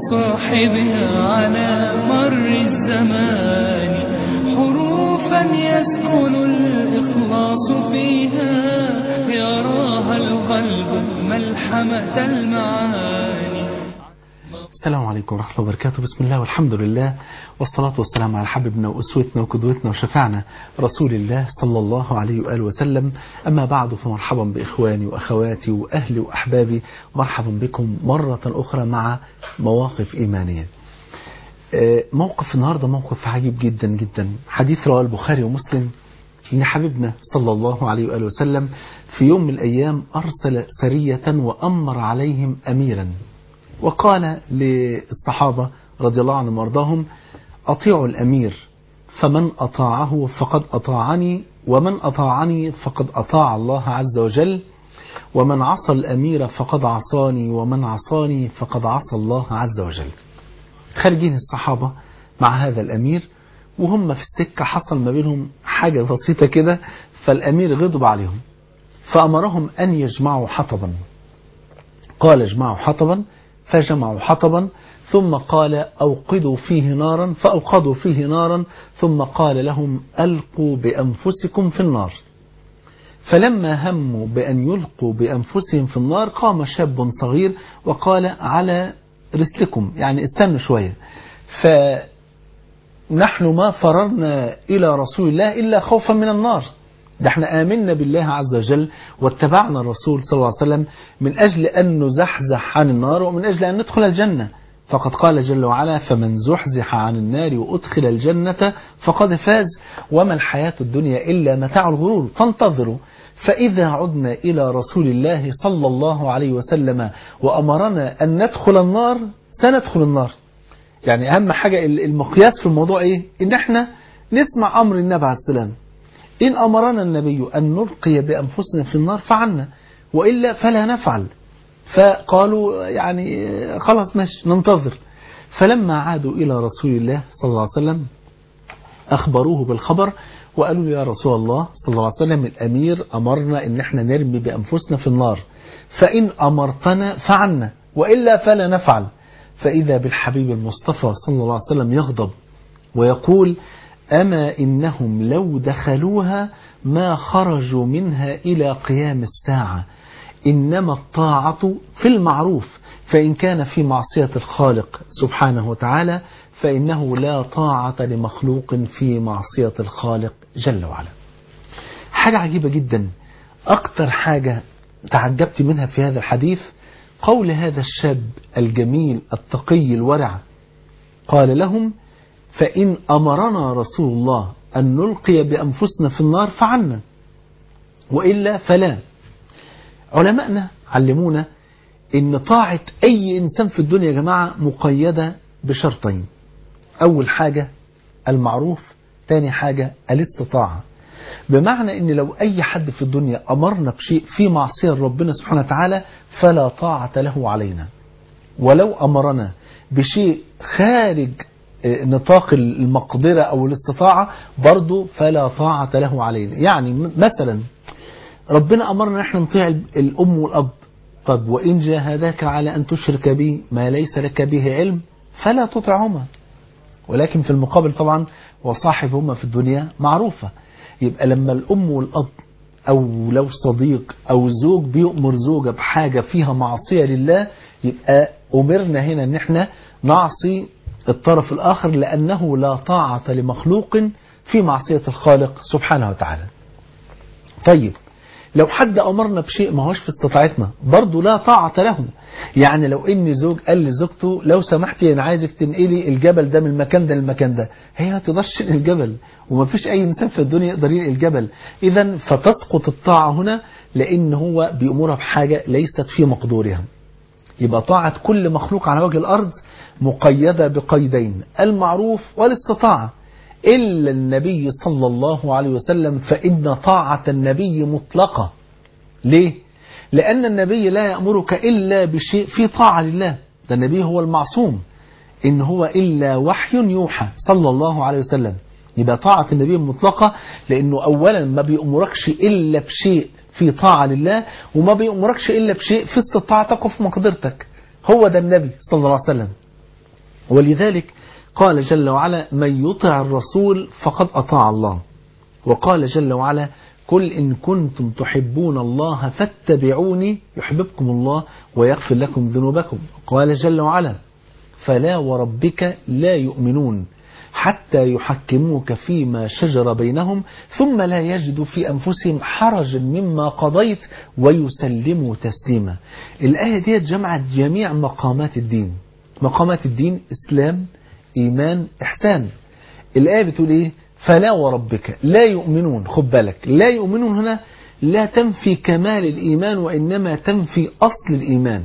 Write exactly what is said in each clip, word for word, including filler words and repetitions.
صاحبها على مر الزمان، حروفا يسكن الإخلاص فيها، يراها القلب ملحمة المعاني. السلام عليكم ورحمة الله وبركاته. بسم الله والحمد لله والصلاة والسلام على حبيبنا وأسوتنا وقدوتنا وشفعنا رسول الله صلى الله عليه وآله وسلم. أما بعد، فمرحبا بإخواني وأخواتي وأهلي وأحبابي، مرحبا بكم مرة أخرى مع مواقف إيمانية. موقف النهاردة موقف عجيب جدا جدا. حديث رواه البخاري ومسلم إن حبيبنا صلى الله عليه وآله وسلم في يوم من الأيام أرسل سرية وأمر عليهم أميرا، وقال للصحابة رضي الله عنهم وارضاهم: أطيعوا الأمير، فمن أطاعه فقد أطاعني، ومن أطاعني فقد أطاع الله عز وجل، ومن عصى الأمير فقد عصاني، ومن عصاني فقد عصى الله عز وجل. خارجين الصحابة مع هذا الأمير، وهم في السكة حصل ما بينهم حاجة بسيطة كده، فالأمير غضب عليهم فأمرهم أن يجمعوا حطبا. قال: اجمعوا حطبا، فجمعوا حطبا، ثم قال: أوقدوا فيه نارا، فأوقدوا فيه نارا، ثم قال لهم: ألقوا بأنفسكم في النار. فلما هموا بأن يلقوا بأنفسهم في النار، قام شاب صغير وقال: على رسلكم، يعني استنوا شوية، فنحن ما فررنا إلى رسول الله إلا خوفا من النار، ده احنا آمنا بالله عز وجل واتبعنا الرسول صلى الله عليه وسلم من أجل أن نزحزح عن النار ومن أجل أن ندخل الجنة. فقد قال جل وعلا: فمن زحزح عن النار وأدخل الجنة فقد فاز، وما الحياة الدنيا إلا متاع الغرور، فانتظروا. فإذا عدنا إلى رسول الله صلى الله عليه وسلم وأمرنا أن ندخل النار سندخل النار. يعني أهم حاجة المقياس في الموضوع إيه؟ إن احنا نسمع أمر النبي عليه السلام. إن أمرنا النبي أن نلقي بأنفسنا في النار فعلنا، وإلا فلا نفعل. فقالوا يعني خلاص ماشي ننتظر. فلما عادوا إلى رسول الله صلى الله عليه وسلم أخبروه بالخبر وقالوا له: يا رسول الله صلى الله عليه وسلم، الأمير أمرنا إن احنا نرمي بأنفسنا في النار، فإن أمرتنا فعلنا، وإلا فلا نفعل. فإذا بالحبيب المصطفى صلى الله عليه وسلم يغضب ويقول: أما إنهم لو دخلوها ما خرجوا منها إلى قيام الساعة، إنما الطاعة في المعروف، فإن كان في معصية الخالق سبحانه وتعالى فإنه لا طاعة لمخلوق في معصية الخالق جل وعلا. حاجة عجيبة جدا. أكتر حاجة تعجبت منها في هذا الحديث قول هذا الشاب الجميل التقي الورع، قال لهم: فإن أمرنا رسول الله أن نلقي بأنفسنا في النار فعلنا، وإلا فلا. علماءنا علمونا إن طاعة أي إنسان في الدنيا يا جماعة مقيدة بشرطين: أول حاجة المعروف، تاني حاجة الاستطاعة. بمعنى إن لو أي حد في الدنيا أمرنا بشيء في معصية ربنا سبحانه وتعالى فلا طاعة له علينا، ولو أمرنا بشيء خارج نطاق المقدرة أو الاستطاعة برضو فلا طاعة له علينا. يعني مثلا ربنا أمرنا نحن نطيع الأم والأب، طب وإن جاهداك على أن تشرك بي ما ليس لك به علم فلا تطعهما، ولكن في المقابل طبعا وصاحبهما في الدنيا معروفة. يبقى لما الأم والأب أو لو صديق أو زوج بيؤمر زوجة بحاجة فيها معصية لله، يبقى أمرنا هنا أن احنا نعصي الطرف الآخر، لأنه لا طاعة لمخلوق في معصية الخالق سبحانه وتعالى. طيب لو حد أمرنا بشيء ما هوش في استطاعتنا برضو لا طاعة له. يعني لو إن زوج قال لزوجته: لو سمحتي أنا عايزك تنقلي الجبل ده من المكان ده للمكان ده، هي هتقدرش تنقل الجبل، وما فيش أي إنسان في الدنيا يقدر ينقل الجبل. إذا فتسقط الطاعة هنا، لأن هو بيأمرها بحاجة ليست في مقدورها. يبقى طاعة كل مخلوق على وجه الأرض مقيدة بقيدين: المعروف والاستطاعة، إلا النبي صلى الله عليه وسلم فإن طاعة النبي مطلقة. ليه؟ لأن النبي لا يأمرك إلا بشيء في طاعة لله، ده النبي هو المعصوم، إن هو إلا وحي يوحى صلى الله عليه وسلم. يبقى طاعة النبي مطلقة، لأنه أولا ما بيأمركش إلا بشيء في طاعة لله، وما بيأمركش إلا بشيء في استطاعتك وفي مقدرتك. هو ده النبي صلى الله عليه وسلم. ولذلك قال جل وعلا من يطع الرسول فقد أطاع الله. وقال جل وعلا قل إن كنتم تحبون الله فاتبعوني يحببكم الله ويغفر لكم ذنوبكم. قال جل وعلا فلا وربك لا يؤمنون حتى يحكموك فيما شجر بينهم ثم لا يجدوا في أنفسهم حرجا مما قضيت ويسلموا تسليما. الآية دي جمعت جميع مقامات الدين. مقامات الدين إسلام إيمان إحسان. الآية بتقول إيه؟ فلا وربك لا يؤمنون. خد بالك لا يؤمنون هنا لا تنفي كمال الإيمان وإنما تنفي أصل الإيمان.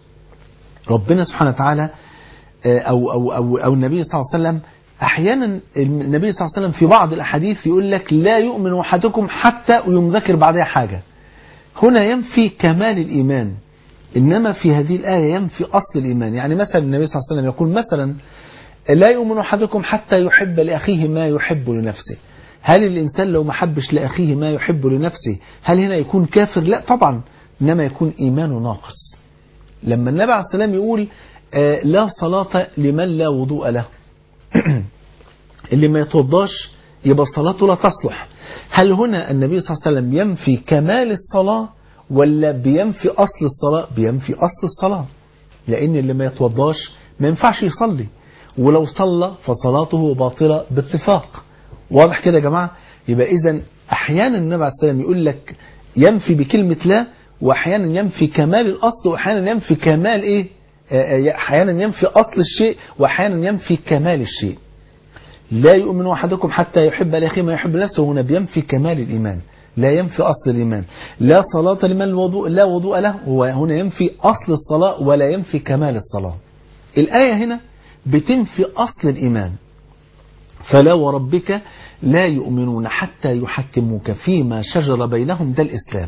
ربنا سبحانه وتعالى أو, أو, أو, أو النبي صلى الله عليه وسلم أحيانا النبي صلى الله عليه وسلم في بعض الأحاديث يقول لك لا يؤمن أحدكم حتى ويمذكر بعدها حاجة. هنا ينفي كمال الإيمان إنما في هذه الآية ينفي أصل الإيمان. يعني مثلا النبي صلى الله عليه وسلم يقول مثلا لا يؤمن أحدكم حتى يحب لأخيه ما يحب لنفسه. هل الإنسان لو ما حبش لأخيه ما يحب لنفسه هل هنا يكون كافر؟ لا طبعا، إنما يكون إيمانه ناقص. لما النبي عليه الصلاة والسلام يقول آه لا صلاة لمن لا وضوء له اللي ما يتوضاش يبقى صلاته لا تصلح. هل هنا النبي صلى الله عليه وسلم ينفي كمال الصلاة ولا بينفي أصل الصلاة؟ بينفي أصل الصلاة، لأن اللي ما يتوضاش ما ينفعش يصلي، ولو صلى فصلاته باطلة باتفاق. واضح كده يا جماعة؟ يبقى إذن أحيانا النبي عليه الصلاة والسلام يقول لك ينفي بكلمة لا، وأحيانا ينفي كمال الأصل، وأحيانا ينفي كمال إيه؟ أحيانا ينفي أصل الشيء وأحيانا ينفي كمال الشيء. لا يؤمن أحدكم حتى يحب لأخيه ما يحب لنفسه، هنا بينفي كمال الإيمان لا ينفي أصل الإيمان. لا صلاة لمن الوضوء لا وضوء له، وهنا ينفي أصل الصلاة ولا ينفي كمال الصلاة. الآية هنا بتنفي أصل الإيمان. فلا وربك لا يؤمنون حتى يحكموك فيما شجر بينهم، ده الإسلام،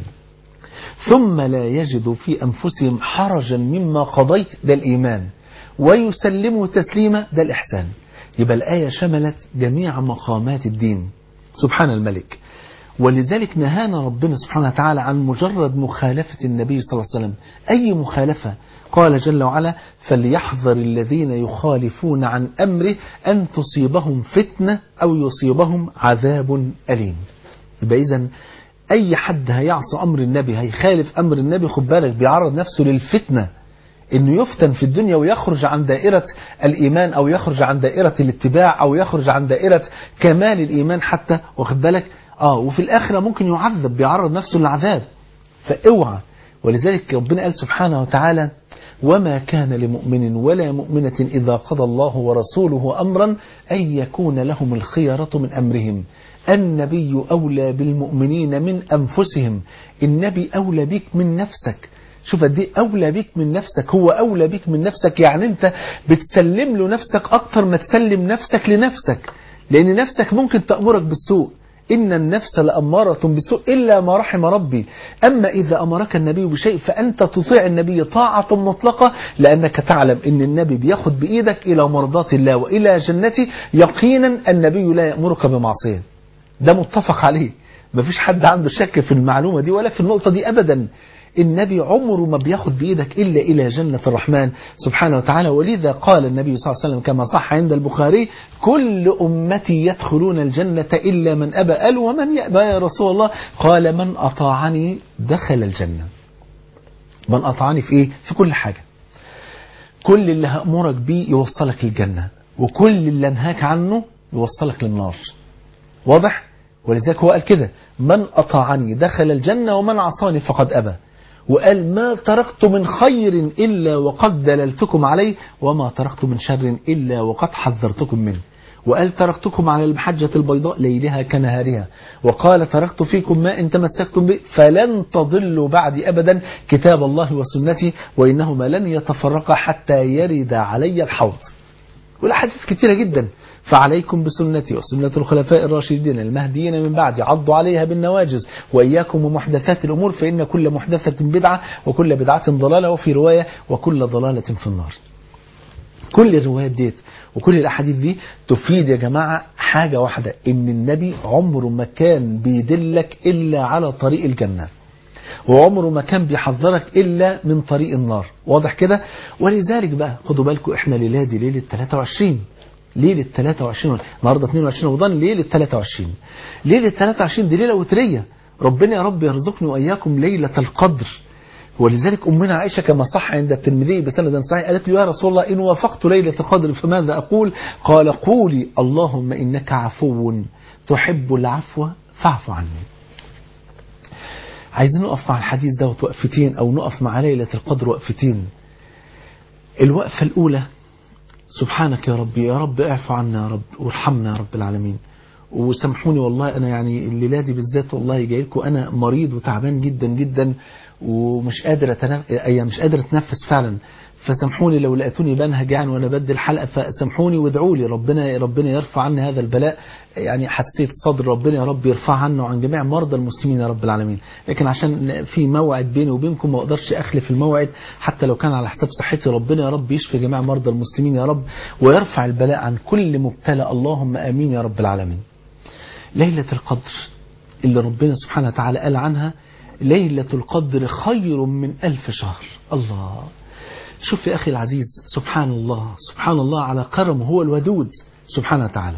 ثم لا يجدوا في أنفسهم حرجا مما قضيت، ده الإيمان، ويسلموا تسليما، ده الإحسان. يبقى الآية شملت جميع مقامات الدين سبحان الملك. ولذلك نهانا ربنا سبحانه وتعالى عن مجرد مخالفة النبي صلى الله عليه وسلم. أي مخالفة؟ قال جل وعلا فليحذر الذين يخالفون عن أمره أن تصيبهم فتنة أو يصيبهم عذاب أليم. يبقى إذن أي حد هيعصى أمر النبي هيخالف أمر النبي خد بالك بيعرض نفسه للفتنة، إنه يفتن في الدنيا ويخرج عن دائرة الإيمان أو يخرج عن دائرة الاتباع أو يخرج عن دائرة كمال الإيمان حتى، واخد بالك؟ آه وفي الآخرة ممكن يعذب بيعرض نفسه للعذاب، فاوعى. ولذلك ربنا قال سبحانه وتعالى وما كان لمؤمن ولا مؤمنة إذا قضى الله ورسوله أمرا أن يكون لهم الخيرة من أمرهم. النبي أولى بالمؤمنين من أنفسهم. النبي أولى بك من نفسك. شوف قد ايه أولى بك من نفسك، هو أولى بك من نفسك، يعني أنت بتسلم له نفسك أكتر ما تسلم نفسك لنفسك، لأن نفسك ممكن تأمرك بالسوء. إن النفس لأمارة بالسوء إلا ما رحم ربي. أما إذا أمرك النبي بشيء فأنت تطيع النبي طاعة مطلقة، لأنك تعلم أن النبي بياخد بإيدك إلى مرضاة الله وإلى جنته. يقينا النبي لا يأمرك بمعصية، ده متفق عليه، مفيش حد عنده شك في المعلومة دي ولا في النقطة دي أبدا. النبي عمره ما بياخد بإيدك إلا إلى جنة الرحمن سبحانه وتعالى. ولذا قال النبي صلى الله عليه وسلم كما صح عند البخاري كل أمتي يدخلون الجنة إلا من أبى. قال ومن يأبى يا رسول الله؟ قال من أطاعني دخل الجنة. من أطاعني في إيه؟ في كل حاجة. كل اللي هأمرك بيه يوصلك الجنة، وكل اللي انهاك عنه يوصلك للنار. واضح؟ ولذلك هو قال كده من أطاعني دخل الجنة ومن عصاني فقد أبى. وقال ما تركت من خير إلا وقد دللتكم عليه وما تركت من شر إلا وقد حذرتكم منه. وقال تركتكم على المحجة البيضاء ليلها كنهارها. وقال تركت فيكم ما إن تمسكتم به فلن تضلوا بعدي أبدا كتاب الله وسنتي وإنهما لن يتفرقا حتى يرد علي الحوض. والأحاديث كثيرة جدا. فعليكم بسنتي وسنة الخلفاء الراشدين المهديين من بعدي عضوا عليها بالنواجز وإياكم ومحدثات الأمور فإن كل محدثة بدعة وكل بدعة ضلالة وفي رواية وكل ضلالة في النار. كل الروايات ديت وكل الأحاديث دي تفيد يا جماعة حاجة واحدة، إن النبي عمره ما كان بيدلك إلا على طريق الجنة، وعمره ما كان بيحذرك إلا من طريق النار. واضح كده؟ ولذلك بقى خدوا بالكم إحنا ليلة دي ليلة ثلاثة وعشرين، ليلة ثلاثة وعشرين، النهارده اثنين وعشرين رمضان، ليلة ثلاثة وعشرين، ليلة ثلاثة وعشرين دي ليلة وترية. ربنا يا رب يرزقني وإياكم ليلة القدر. ولذلك أمنا عائشة كما صح عند الترمذي بسند صحيح قالت له يا رسول الله إن وافقت ليلة القدر فماذا أقول؟ قال قولي اللهم إنك عفو تحب العفو فاعف عني. عايزين نقف مع الحديث ده وقفتين، أو نقف مع ليلة القدر وقفتين. الوقفة الأولى سبحانك يا رب، يا رب اعفو عنا يا رب وارحمنا يا رب العالمين. وسامحوني والله أنا يعني الليلة دي بالذات والله جاي لكم أنا مريض وتعبان جدا جدا ومش قادر أتنف... أي مش قادر أتنفس فعلا، فسامحوني لو لقيتوني بنهج يعني وأنا بدي الحلقة، فسامحوني وادعوا لي ربنا ربنا يرفع عني هذا البلاء. يعني حسيت صدر ربنا يا رب يرفع عنا وعن جميع مرضى المسلمين يا رب العالمين. لكن عشان في موعد بيني وبينكم ما اقدرش اخلف الموعد حتى لو كان على حساب صحتي. ربنا يا رب يشفي جميع مرضى المسلمين يا رب ويرفع البلاء عن كل مبتلى، اللهم امين يا رب العالمين. ليلة القدر اللي ربنا سبحانه وتعالى قال عنها ليلة القدر خير من ألف شهر. الله، شوف يا أخي العزيز، سبحان الله سبحان الله على كرمه، هو الودود سبحانه وتعالى.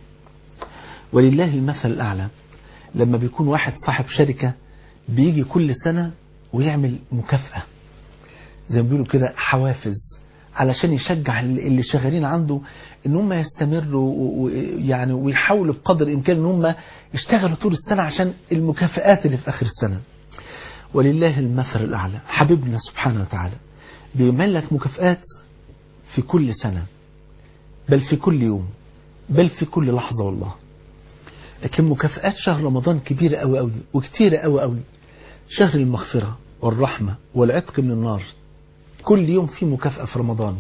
ولله المثل الأعلى. لما بيكون واحد صاحب شركة بيجي كل سنة ويعمل مكافأة زي ما بيقولوا كده حوافز علشان يشجع اللي شغالين عنده ان هم يستمروا ويعني ويحاولوا بقدر الامكان ان هم يشتغلوا طول السنة عشان المكافآت اللي في اخر السنة. ولله المثل الاعلى. حبيبنا سبحانه وتعالى بيعمل لك مكافآت في كل سنة، بل في كل يوم، بل في كل لحظة والله. لكن مكافآت شهر رمضان كبيرة قوي قوي وكتيرة قوي قوي. شهر المغفرة والرحمة والعتق من النار، كل يوم في مكافأة في رمضان.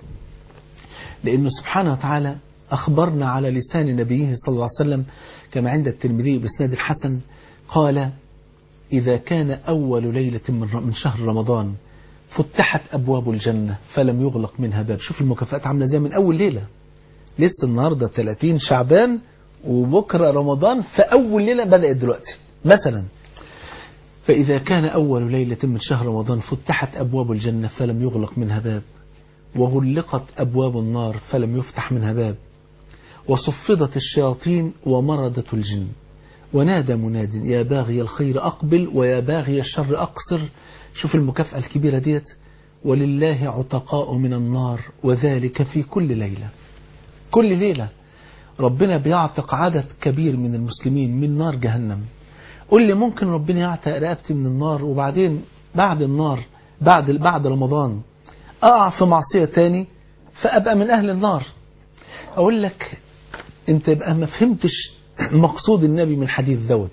لأنه سبحانه وتعالى أخبرنا على لسان نبيه صلى الله عليه وسلم كما عند الترمذي بإسناد الحسن قال إذا كان أول ليلة من شهر رمضان فتحت أبواب الجنة فلم يغلق منها باب. شوف المكافآت عاملة زي من أول ليلة. لسه النهاردة ثلاثين شعبان وبكرة رمضان، فأول ليلة بدأت دلوقتي مثلا. فإذا كان أول ليلة من شهر رمضان فتحت أبواب الجنة فلم يغلق منها باب، وغلقت أبواب النار فلم يفتح منها باب، وصفدت الشياطين ومردت الجن، ونادى مناد يا باغي الخير أقبل ويا باغي الشر أقصر. شوف المكافأة الكبيرة ديت. ولله عتقاء من النار وذلك في كل ليلة. كل ليلة ربنا بيعتق عدد كبير من المسلمين من نار جهنم. قل لي ممكن ربنا يعتق رقبتي من النار وبعدين بعد النار بعد بعد رمضان أقع في معصية تاني فأبقى من أهل النار؟ أقول لك أنت يبقى ما فهمتش مقصود النبي من الحديث دوت.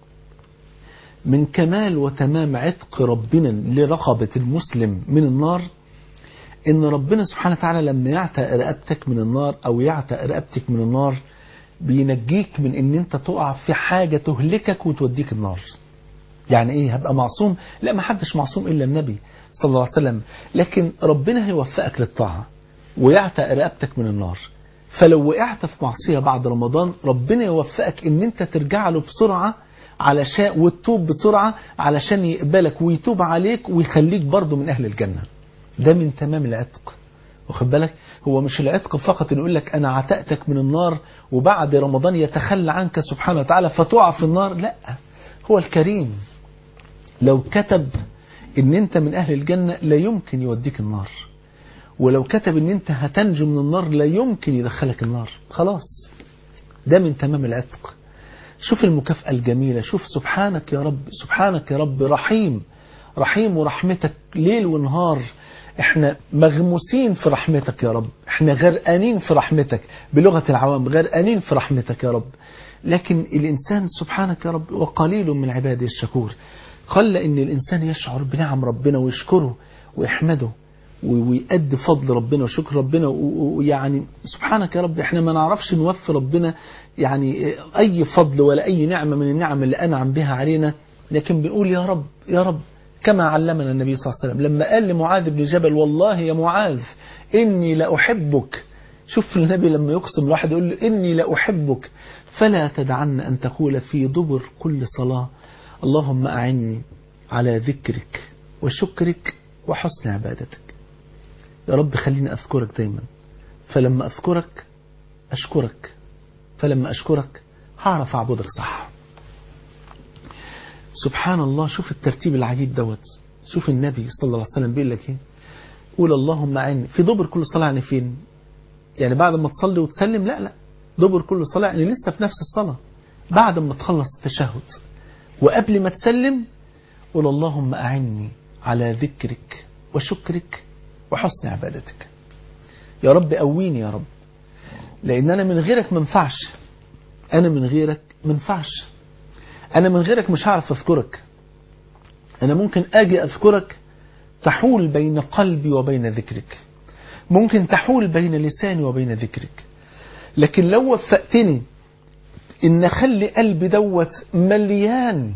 من كمال وتمام عتق ربنا لرقبة المسلم من النار إن ربنا سبحانه وتعالى لما يعتق رقبتك من النار أو يعتق رقبتك من النار بينجيك من ان انت تقع في حاجة تهلكك وتوديك النار. يعني ايه هبقى معصوم؟ لا، ما حدش معصوم الا النبي صلى الله عليه وسلم. لكن ربنا هيوفقك للطاعة ويعتق رقبتك من النار. فلو وقعت في معصية بعد رمضان ربنا يوفقك ان انت ترجع له بسرعة علشان وتتوب بسرعة علشان يقبلك ويتوب عليك ويخليك برضو من اهل الجنة. ده من تمام العتق. واخد بالك؟ هو مش العتق فقط يقول لك انا عتقتك من النار وبعد رمضان يتخلى عنك سبحانه وتعالى فتقع في النار. لا، هو الكريم لو كتب ان انت من اهل الجنة لا يمكن يوديك النار، ولو كتب ان انت هتنجو من النار لا يمكن يدخلك النار. خلاص، ده من تمام العتق. شوف المكافأة الجميلة. شوف سبحانك يا رب، سبحانك يا رب رحيم، رحيم ورحمتك ليل ونهار. احنا مغموسين في رحمتك يا رب، احنا غرقانين في رحمتك، بلغة العوام غرقانين في رحمتك يا رب. لكن الإنسان سبحانك يا رب وقليل من عباده الشكور. قل ان الإنسان يشعر بنعم ربنا ويشكره ويحمده ويؤدي فضل ربنا وشكر ربنا. ويعني سبحانك يا رب احنا ما نعرفش نوفي ربنا يعني اي فضل ولا اي نعمة من النعم اللي انعم بها علينا، لكن بنقول يا رب يا رب كما علمنا النبي صلى الله عليه وسلم لما قال لمعاذ بن جبل والله يا معاذ إني لأحبك. شوف النبي لما يقسم الواحد يقول له إني لأحبك فلا تدعن أن تقول في دبر كل صلاة اللهم أعني على ذكرك وشكرك وحسن عبادتك. يا رب خليني أذكرك دايما، فلما أذكرك أشكرك، فلما أشكرك هعرف أعبدك صح. سبحان الله، شوف الترتيب العجيب دوت. شوف النبي صلى الله عليه وسلم بيقول لك ايه، قول اللهم أعني في دبر كل صلاة. يعني فين؟ يعني بعد ما تصلي وتسلم؟ لا لا، دبر كل صلاة يعني لسه في نفس الصلاة، بعد ما تخلص التشهد وقبل ما تسلم قول اللهم أعني على ذكرك وشكرك وحسن عبادتك. يا رب قويني يا رب، لأن أنا من غيرك منفعش، أنا من غيرك منفعش، أنا من غيرك مش هعرف أذكرك. أنا ممكن أجي أذكرك تحول بين قلبي وبين ذكرك، ممكن تحول بين لساني وبين ذكرك، لكن لو وفقتني إن أخلي قلبي دوت مليان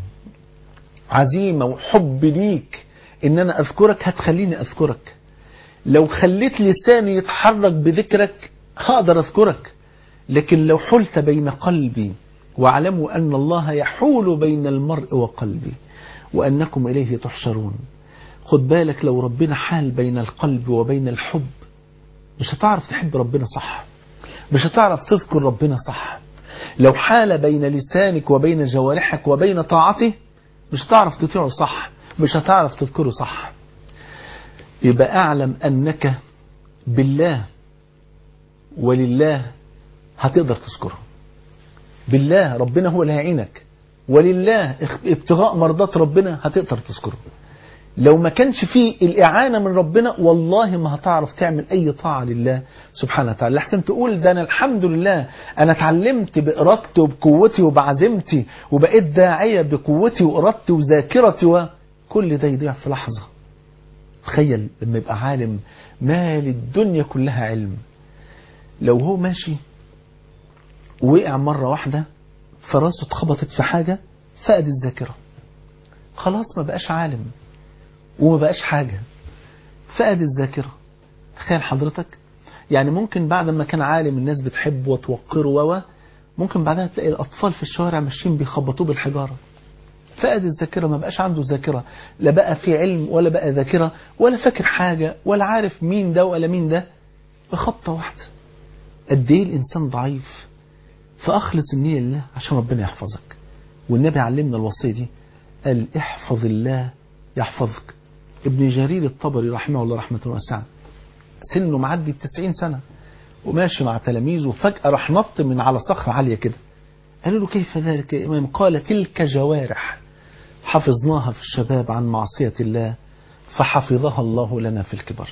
عزيمة وحب ليك إن أنا أذكرك، هتخليني أذكرك. لو خليت لساني يتحرك بذكرك هقدر أذكرك. لكن لو حلت بين قلبي، واعلموا أن الله يحول بين المرء وقلبي وأنكم إليه تحشرون. خد بالك، لو ربنا حال بين القلب وبين الحب مش هتعرف تحب ربنا صح، مش هتعرف تذكر ربنا صح. لو حال بين لسانك وبين جوارحك وبين طاعته مش هتعرف تطيعه صح، مش هتعرف تذكره صح. يبقى أعلم أنك بالله ولله هتقدر تذكره. بالله ربنا هو اللي هيعينك، ولله ابتغاء مرضات ربنا هتقدر تذكره. لو ما كانش فيه الإعانة من ربنا والله ما هتعرف تعمل أي طاعة لله سبحانه وتعالى. لحسن تقول ده أنا الحمد لله أنا اتعلمت بإرادتي وبقوتي وبعزمتي وبقيت داعية بقوتي وإرادتي وذاكرتي، وكل ده يضيع في لحظة. تخيل لما يبقى عالم مال الدنيا كلها علم، لو هو ماشي وقع مرة واحدة فراسه اتخبطت في حاجة فقد الذاكرة، خلاص ما بقاش عالم وما بقاش حاجة، فقد الذاكرة. تخيل حضرتك، يعني ممكن بعد ما كان عالم الناس بتحبه وتوقره و ممكن بعدها تلاقي الأطفال في الشوارع ماشيين بيخبطوه بالحجارة. فقد الذاكرة، ما بقاش عنده ذاكرة، لا بقى في علم ولا بقى ذاكرة ولا فاكر حاجة ولا عارف مين ده ولا مين ده، بخبطة واحدة. قد ايه الإنسان ضعيف. فأخلص النية لله عشان ربنا يحفظك. والنبي علمنا الوصية دي، قال احفظ الله يحفظك. ابن جرير الطبري رحمه الله رحمة واسعة، سنه معدي التسعين سنة وماشي مع تلاميذه وفجأة راح نط من على صخرة عالية كده. قالوا له كيف ذلك يا إمام؟ قال تلك جوارح حفظناها في الشباب عن معصية الله فحفظها الله لنا في الكبر.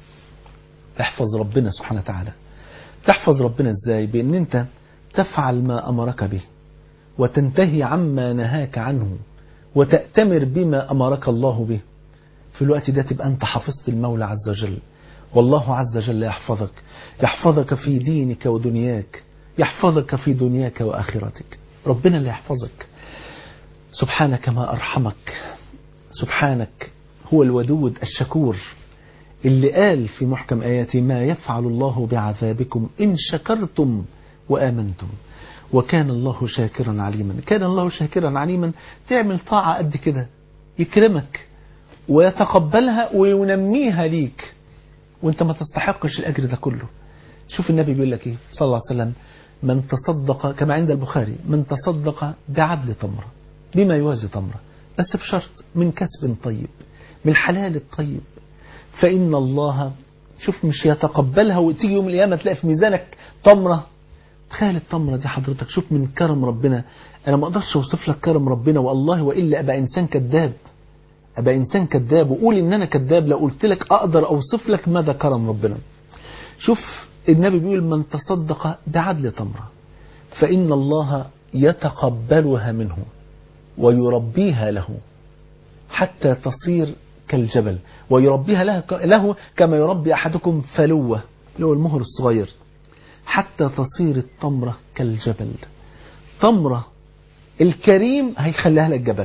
احفظ ربنا سبحانه وتعالى. تحفظ ربنا ازاي؟ بأن انت تفعل ما أمرك به وتنتهي عما نهاك عنه وتأتمر بما أمرك الله به. في الوقت ده تبقى أنت حفظت المولى عز وجل، والله عز وجل يحفظك، يحفظك في دينك ودنياك، يحفظك في دنياك وآخرتك. ربنا اللي يحفظك. سبحانك ما أرحمك، سبحانك هو الودود الشكور اللي قال في محكم آياته ما يفعل الله بعذابكم إن شكرتم وآمنتم وكان الله شاكرا عليما. كان الله شاكرا عليما، تعمل طاعة قد كده يكرمك ويتقبلها وينميها ليك وانت ما تستحقش الأجر ده كله. شوف النبي بيقول لك ايه صلى الله عليه وسلم، من تصدق كما عند البخاري، من تصدق بعدل تمرة بما يوازي تمرة، بس بشرط من كسب طيب، من الحلال الطيب، فإن الله شوف مش يتقبلها وتيجي يوم القيامة تلاقي في ميزانك تمرة. تخيل التمرة دي حضرتك، شوف من كرم ربنا. أنا ما أقدرش أوصف لك كرم ربنا والله، وإلا أبقى إنسان كذاب، أبقى إنسان كذاب وقول إن أنا كذاب لو قلت لك أقدر أوصف لك ماذا كرم ربنا. شوف النبي بيقول من تصدق بعدل تمرة فإن الله يتقبلها منه ويربيها له حتى تصير كالجبل، ويربيها له, له كما يربي أحدكم فلوة اللي هو المهر الصغير، حتى تصير التمرة كالجبل. تمرة الكريم هيخليها لك جبل.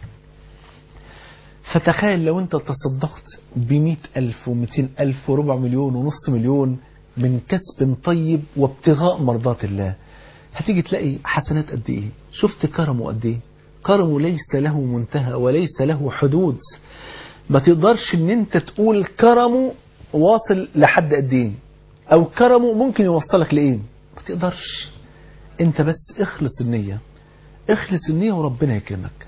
فتخيل لو انت تصدقت بمئة ألف ومئتين ألف وربع مليون ونص مليون من كسب طيب وابتغاء مرضات الله، هتيجي تلاقي حسنات قد ايه. شفت كرمه قد ايه، كرمه ليس له منتهى وليس له حدود. ما تقدرش ان انت تقول كرمه واصل لحد قد ايه او كرمه ممكن يوصلك لايه، ما تقدرش. انت بس اخلص النية، اخلص النية وربنا يكرمك.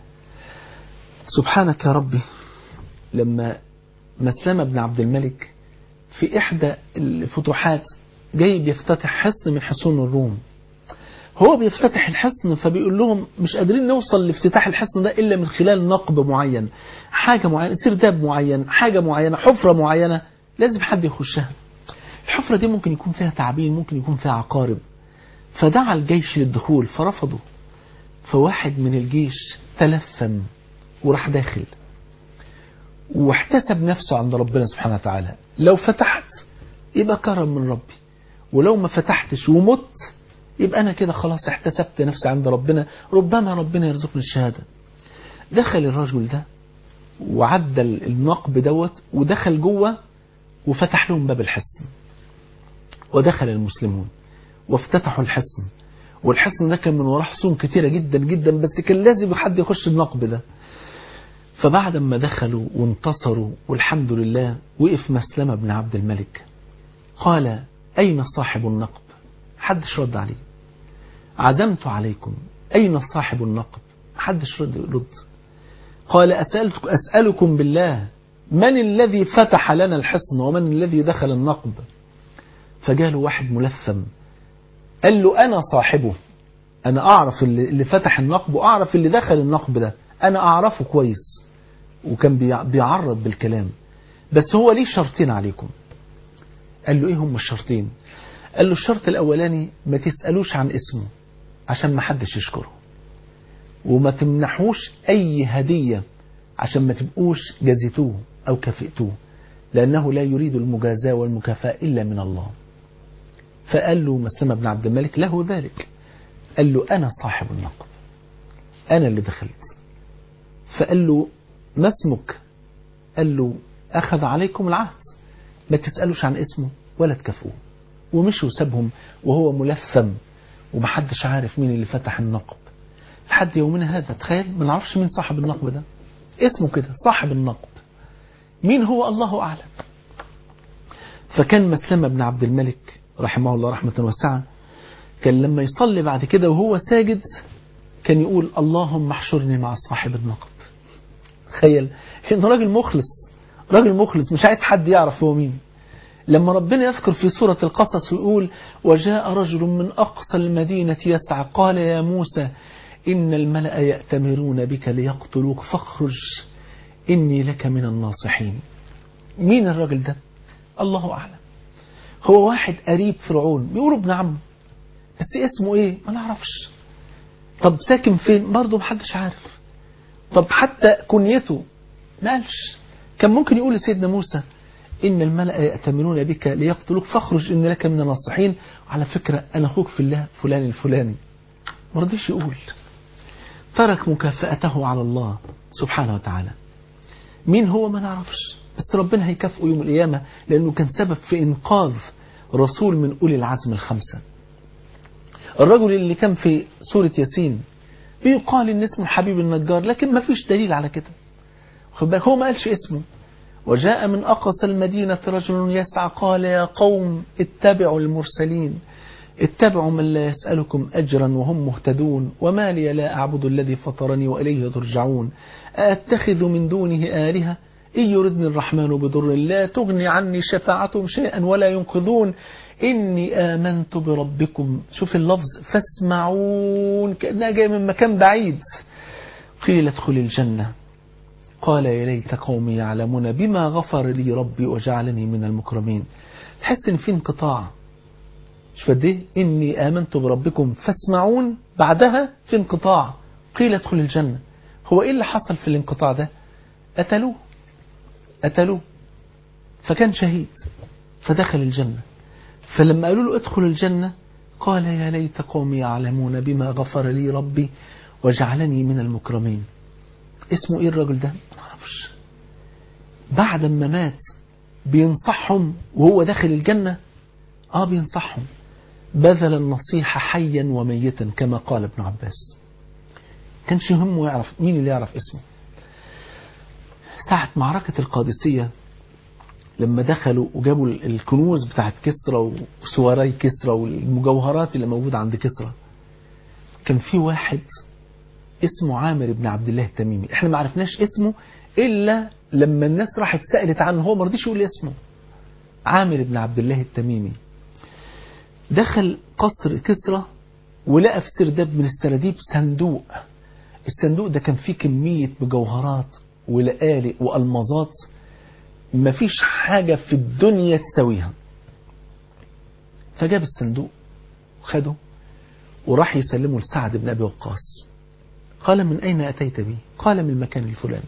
سبحانك يا ربي. لما مسلمة بن عبد الملك في إحدى الفتوحات جاي بيفتتح حصن من حصون الروم، هو بيفتتح الحصن فبيقول لهم مش قادرين نوصل لافتتاح الحصن ده إلا من خلال نقب معين، حاجة معينة، سرداب معين، حاجة معينة، حفرة معينة لازم حد يخشها. الحفرة دي ممكن يكون فيها تعابين، ممكن يكون فيها عقارب. فدعا الجيش للدخول فرفضوا، فواحد من الجيش تلثم وراح داخل واحتسب نفسه عند ربنا سبحانه وتعالى، لو فتحت يبقى كرم من ربي، ولو ما فتحتش ومت يبقى أنا كده خلاص احتسبت نفسي عند ربنا، ربما ربنا يرزقني الشهادة. دخل الرجل ده وعدى النقب دوت ودخل جوه وفتح لهم باب الحصن، ودخل المسلمون وافتتحوا الحصن. والحصن ده كان من وراه حصون كتيرة جدا جدا، بس كان لازم حد يخش النقب ده. فبعد ما دخلوا وانتصروا والحمد لله، وقف مسلمة بن عبد الملك قال أين صاحب النقب؟ حدش رد عليه. عزمت عليكم، أين صاحب النقب؟ حدش رد رد. قال أسألتك أسألكم بالله من الذي فتح لنا الحصن ومن الذي دخل النقب؟ فجاله واحد ملثم قال له أنا صاحبه، أنا أعرف اللي فتح النقب وأعرف اللي دخل النقب ده، أنا أعرفه كويس. وكان بيعرض بالكلام، بس هو ليه شرطين عليكم. قال له إيه هم الشرطين؟ قال له الشرط الأولاني ما تسألوش عن اسمه عشان ما حدش يشكره، وما تمنحوش أي هدية عشان ما تبقوش جزيتوه أو كفئتوه، لأنه لا يريد المجازاة والمكافأة إلا من الله. فقال له مسلمة بن عبد الملك له ذلك، قال له أنا صاحب النقب، أنا اللي دخلت. فقال له ما اسمك؟ قال له أخذ عليكم العهد ما تسألوش عن اسمه ولا تكافئوه. ومشوا وسابهم وهو ملثم ومحدش عارف مين اللي فتح النقب لحد يومنا هذا. تخيل ما نعرفش مين صاحب النقب ده، اسمه كده صاحب النقب، مين هو الله أعلم. فكان مسلمة بن عبد الملك رحمه الله رحمة واسعة كان لما يصلي بعد كده وهو ساجد كان يقول اللهم احشرني مع صاحب النقب. تخيل انه راجل مخلص، راجل مخلص مش عايز حد يعرف هو مين. لما ربنا يذكر في سورة القصص ويقول وجاء رجل من أقصى المدينة يسعى قال يا موسى إن الملأ يأتمرون بك ليقتلوك فاخرج إني لك من الناصحين. مين الراجل ده؟ الله أعلم. هو واحد قريب فرعون بيقولوا ابن عمه، بس اسمه ايه ما نعرفش. طب ساكن فين برضه محدش عارف. طب حتى كنيته ما قالش. كان ممكن يقول لسيدنا موسى إن الملأ يأتمرون بك ليقتلوك فاخرج إن لك من الناصحين، على فكرة أنا أخوك في الله فلان الفلاني. ما رضيش يقول، ترك مكافأته على الله سبحانه وتعالى. مين هو ما نعرفش، بس ربنا هيكافئه يوم القيامة لأنه كان سبب في إنقاذ رسول من أولي العزم الخمسة. الرجل اللي كان في سورة ياسين بيقال إن اسمه حبيب النجار، لكن ما فيش دليل على كده. خد بالك هو ما قالش اسمه. وجاء من أقصى المدينة رجل يسعى قال يا قوم اتبعوا المرسلين اتبعوا من لا يسألكم أجرا وهم مهتدون وما لي لا أعبد الذي فطرني وإليه ترجعون أأتخذ من دونه آلهة إن يردني الرحمن بضر لا تغني عني شفاعتهم شيئا ولا ينقذون إني آمنت بربكم. شوف اللفظ فاسمعون كأنها جاي من مكان بعيد. قيل ادخل الجنة قال يا ليت قومي يعلمون بما غفر لي ربي وجعلني من المكرمين. تحس ان في انقطاع. شوف قد ايه اني امنت بربكم فاسمعون بعدها في انقطاع. قيل ادخل الجنة. هو ايه اللي حصل في الانقطاع ده؟ قتلوه قتلوه فكان شهيد فدخل الجنة. فلما قالوا له ادخل الجنة قال يا ليت قومي يعلمون بما غفر لي ربي وجعلني من المكرمين. اسمه ايه الرجل ده؟ ما اعرفش. بعد ما مات بينصحهم وهو داخل الجنة. اه بينصحهم، بذل النصيحة حيا وميتا كما قال ابن عباس. كانش يهمه يعرف مين اللي يعرف اسمه. ساعة معركة القادسية لما دخلوا وجابوا الكنوز بتاعت كسرى وسواري كسرى والمجوهرات اللي موجودة عند كسرى، كان في واحد اسمه عامر بن عبد الله التميمي. احنا ما عرفناش اسمه إلا لما الناس راحت سألت عنه، هو ما رضيش يقول اسمه. عامر بن عبد الله التميمي دخل قصر كسرى ولقى في سرداب من السراديب صندوق. الصندوق ده كان فيه كمية مجوهرات ولآلئ وألمظات مفيش حاجة في الدنيا تسويها. فجاب الصندوق وخده وراح يسلمه لسعد بن أبي وقاص. قال من أين أتيت به؟ قال من المكان الفلاني.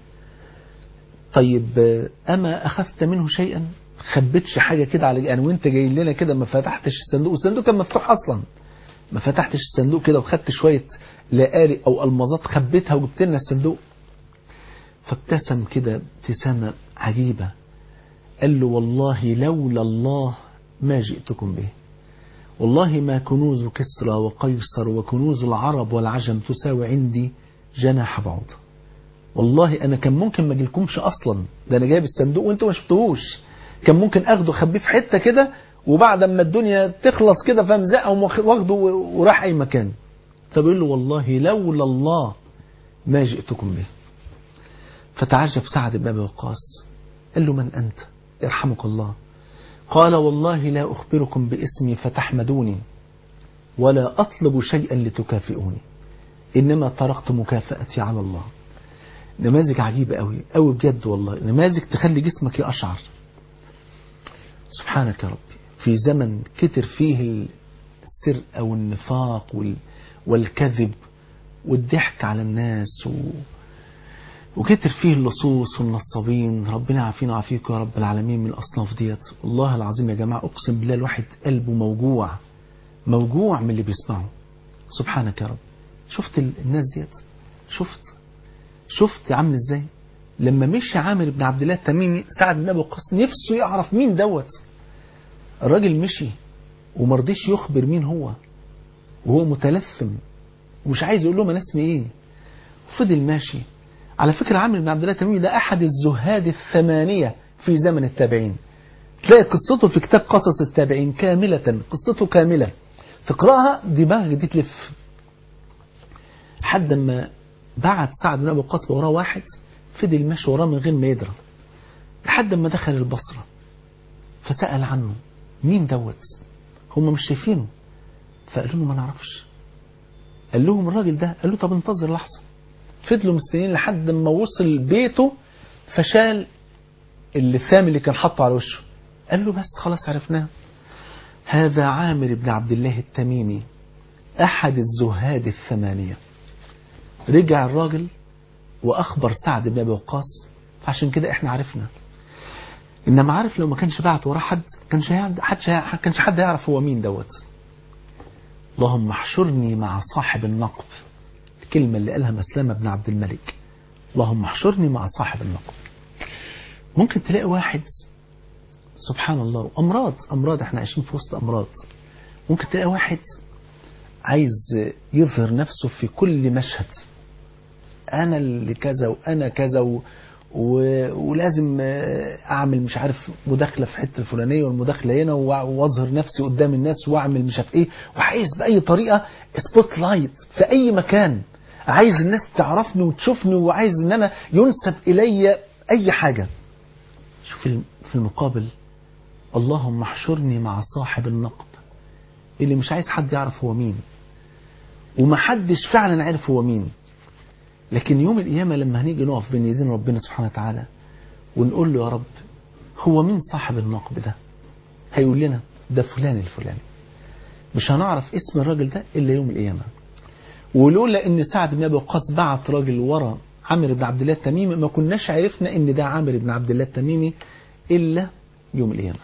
طيب أما أخذت منه شيئا؟ خبتش حاجة كده على يعني وانت جاي لنا كده ما فتحتش الصندوق؟ والصندوق كان مفتوح أصلا. ما فتحتش الصندوق كده وخدت شوية لآلئ أو ألمظات خبتها وجبت لنا الصندوق؟ فابتسم كده ابتسامة عجيبة. قال له والله لولا الله ما جئتكم به، والله ما كنوز كسرى وقيصر وكنوز العرب والعجم تساوي عندي جناح بعوض. والله أنا كان ممكن ما اجيلكمش أصلا، ده أنا جايب الصندوق وانتوا ما شفتوهوش. كان ممكن أخده خبيه في حتة كده وبعد ما الدنيا تخلص كده فمزقهم واخده وراح أي مكان. فبيقول له والله لولا الله ما جئتكم به. فتعجب سعد بن أبي وقاص. قال له من أنت؟ ارحمك الله. قال والله لا أخبركم باسمي فتحمدوني ولا أطلب شيئا لتكافئوني، إنما تركت مكافأتي على الله. نماذج عجيبة قوي قوي بجد والله، نماذج تخلي جسمك يقشعر. سبحانك يا ربي، في زمن كتر فيه السرقة والنفاق والكذب والضحك على الناس و... وكتر فيه اللصوص والنصابين. ربنا يعافينا ويعافيكم يا رب العالمين من الأصناف ديت. والله العظيم يا جماعة أقسم بالله الواحد قلبه موجوع موجوع من اللي بيسمعه. سبحانك يا رب. شفت الناس ديت؟ شفت شفت عامل ازاي؟ لما مشي عامر بن عبد الله التميمي سعد بن أبي وقاص نفسه يعرف مين دوت. الراجل مشي ومرضيش يخبر مين هو وهو متلثم ومش عايز يقول لهم انا اسمي ايه. وفضل ماشي. على فكرة عامر بن عبد الله التميمي ده أحد الزهاد الثمانية في زمن التابعين. تلاقي قصته في كتاب قصص التابعين كاملة، قصته كاملة تقرأها دماغك دي تلف. حد ما بعت سعد بن أبي وقاص وراه واحد فضل ماشي وراه من غير ما يدرى لحد ما دخل البصرة. فسأل عنه مين دوت؟ هم مش شايفينه. فقالوا له ما نعرفش. قال لهم الراجل ده. قال له طب انتظر لحظة. فضلوا مستنيين لحد ما وصل بيته فشال اللثام اللي كان حاطه على وشه. قال له بس خلاص عرفناه، هذا عامر بن عبد الله التميمي أحد الزهاد الثمانية. رجع الراجل وأخبر سعد بن أبي وقاص، فعشان كده احنا عرفنا. إنما عارف لو ما كانش بعت وراه حد كانش حد كانش حد يعرف هو مين دوت. اللهم احشرني مع صاحب النقب، الكلمة اللي قالها مسلمة بن عبد الملك، اللهم احشرني مع صاحب النقب. ممكن تلاقي واحد سبحان الله أمراض أمراض احنا عايشين في وسط أمراض. ممكن تلاقي واحد عايز يظهر نفسه في كل مشهد، أنا اللي كذا وأنا كذا و... و... ولازم أعمل مش عارف مداخلة في حتة الفلانية والمداخلة هنا وأظهر نفسي قدام الناس وأعمل مش عارف إيه، وعايز بأي طريقة سبوت لايت في أي مكان، عايز الناس تعرفني وتشوفني وعايز إن أنا ينسب إلي أي حاجة. شوف في المقابل اللهم احشرني مع صاحب النقب اللي مش عايز حد يعرف هو مين ومحدش فعلا عارف هو مين. لكن يوم القيامة لما هنيجي نقف بين يدين ربنا سبحانه وتعالى ونقول له يا رب هو مين صاحب النقب ده؟ هيقول لنا ده فلان الفلاني. مش هنعرف اسم الراجل ده إلا يوم القيامة. ولولا ان سعد بن أبي وقاص بعت راجل ورا عامر بن عبد الله التميمي ما كناش عرفنا ان ده عامر بن عبد الله التميمي إلا يوم القيامة.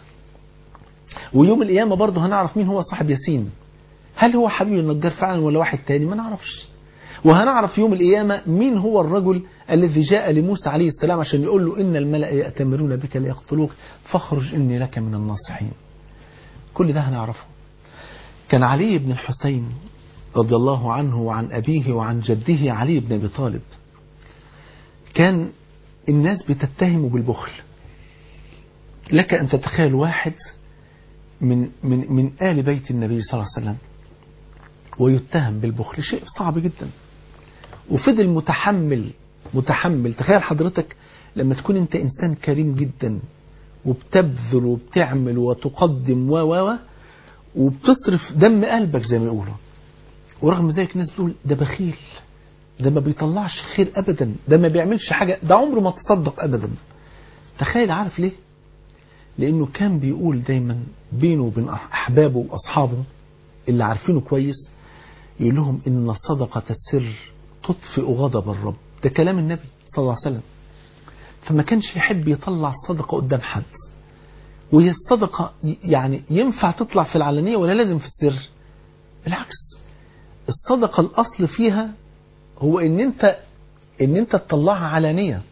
ويوم القيامة برضه هنعرف مين هو صاحب ياسين، هل هو حبيب النجار فعلا ولا واحد تاني؟ ما نعرفش. وهنعرف يوم القيامة مين هو الرجل الذي جاء لموسى عليه السلام عشان يقول له إن الملأ يأتمرون بك ليقتلوك فاخرج إني لك من الناصحين. كل ده هنعرفه. كان علي بن الحسين رضي الله عنه وعن أبيه وعن جده علي بن أبي طالب، كان الناس بتتهمه بالبخل. لك أن تتخيل واحد من من من آل بيت النبي صلى الله عليه وسلم ويتهم بالبخل، شيء صعب جدا. وفضل متحمل متحمل. تخيل حضرتك لما تكون انت انسان كريم جدا وبتبذل وبتعمل وتقدم و و وبتصرف دم قلبك زي ما يقولوا، ورغم ذلك الناس بتقول ده بخيل، ده ما بيطلعش خير ابدا، ده ما بيعملش حاجة، ده عمره ما تصدق ابدا. تخيل، عارف ليه؟ لانه كان بيقول دايما بينه وبين احبابه واصحابه اللي عارفينه كويس، يقول لهم ان صدقة السر تطفئ غضب الرب. ده كلام النبي صلى الله عليه وسلم. فما كانش يحب يطلع الصدقة قدام حد. وهي الصدقة يعني ينفع تطلع في العلانية ولا لازم في السر؟ بالعكس، الصدقة الأصل فيها هو ان انت ان انت تطلعها علانية.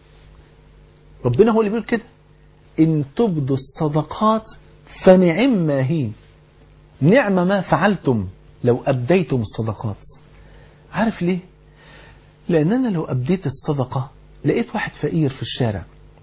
ربنا هو اللي بيقول كده، ان تبدوا الصدقات فنعم ما هي، نعم ما فعلتم لو أبديتم الصدقات. عارف ليه؟ لأن أنا لو أبديت الصدقة لقيت واحد فقير في الشارع،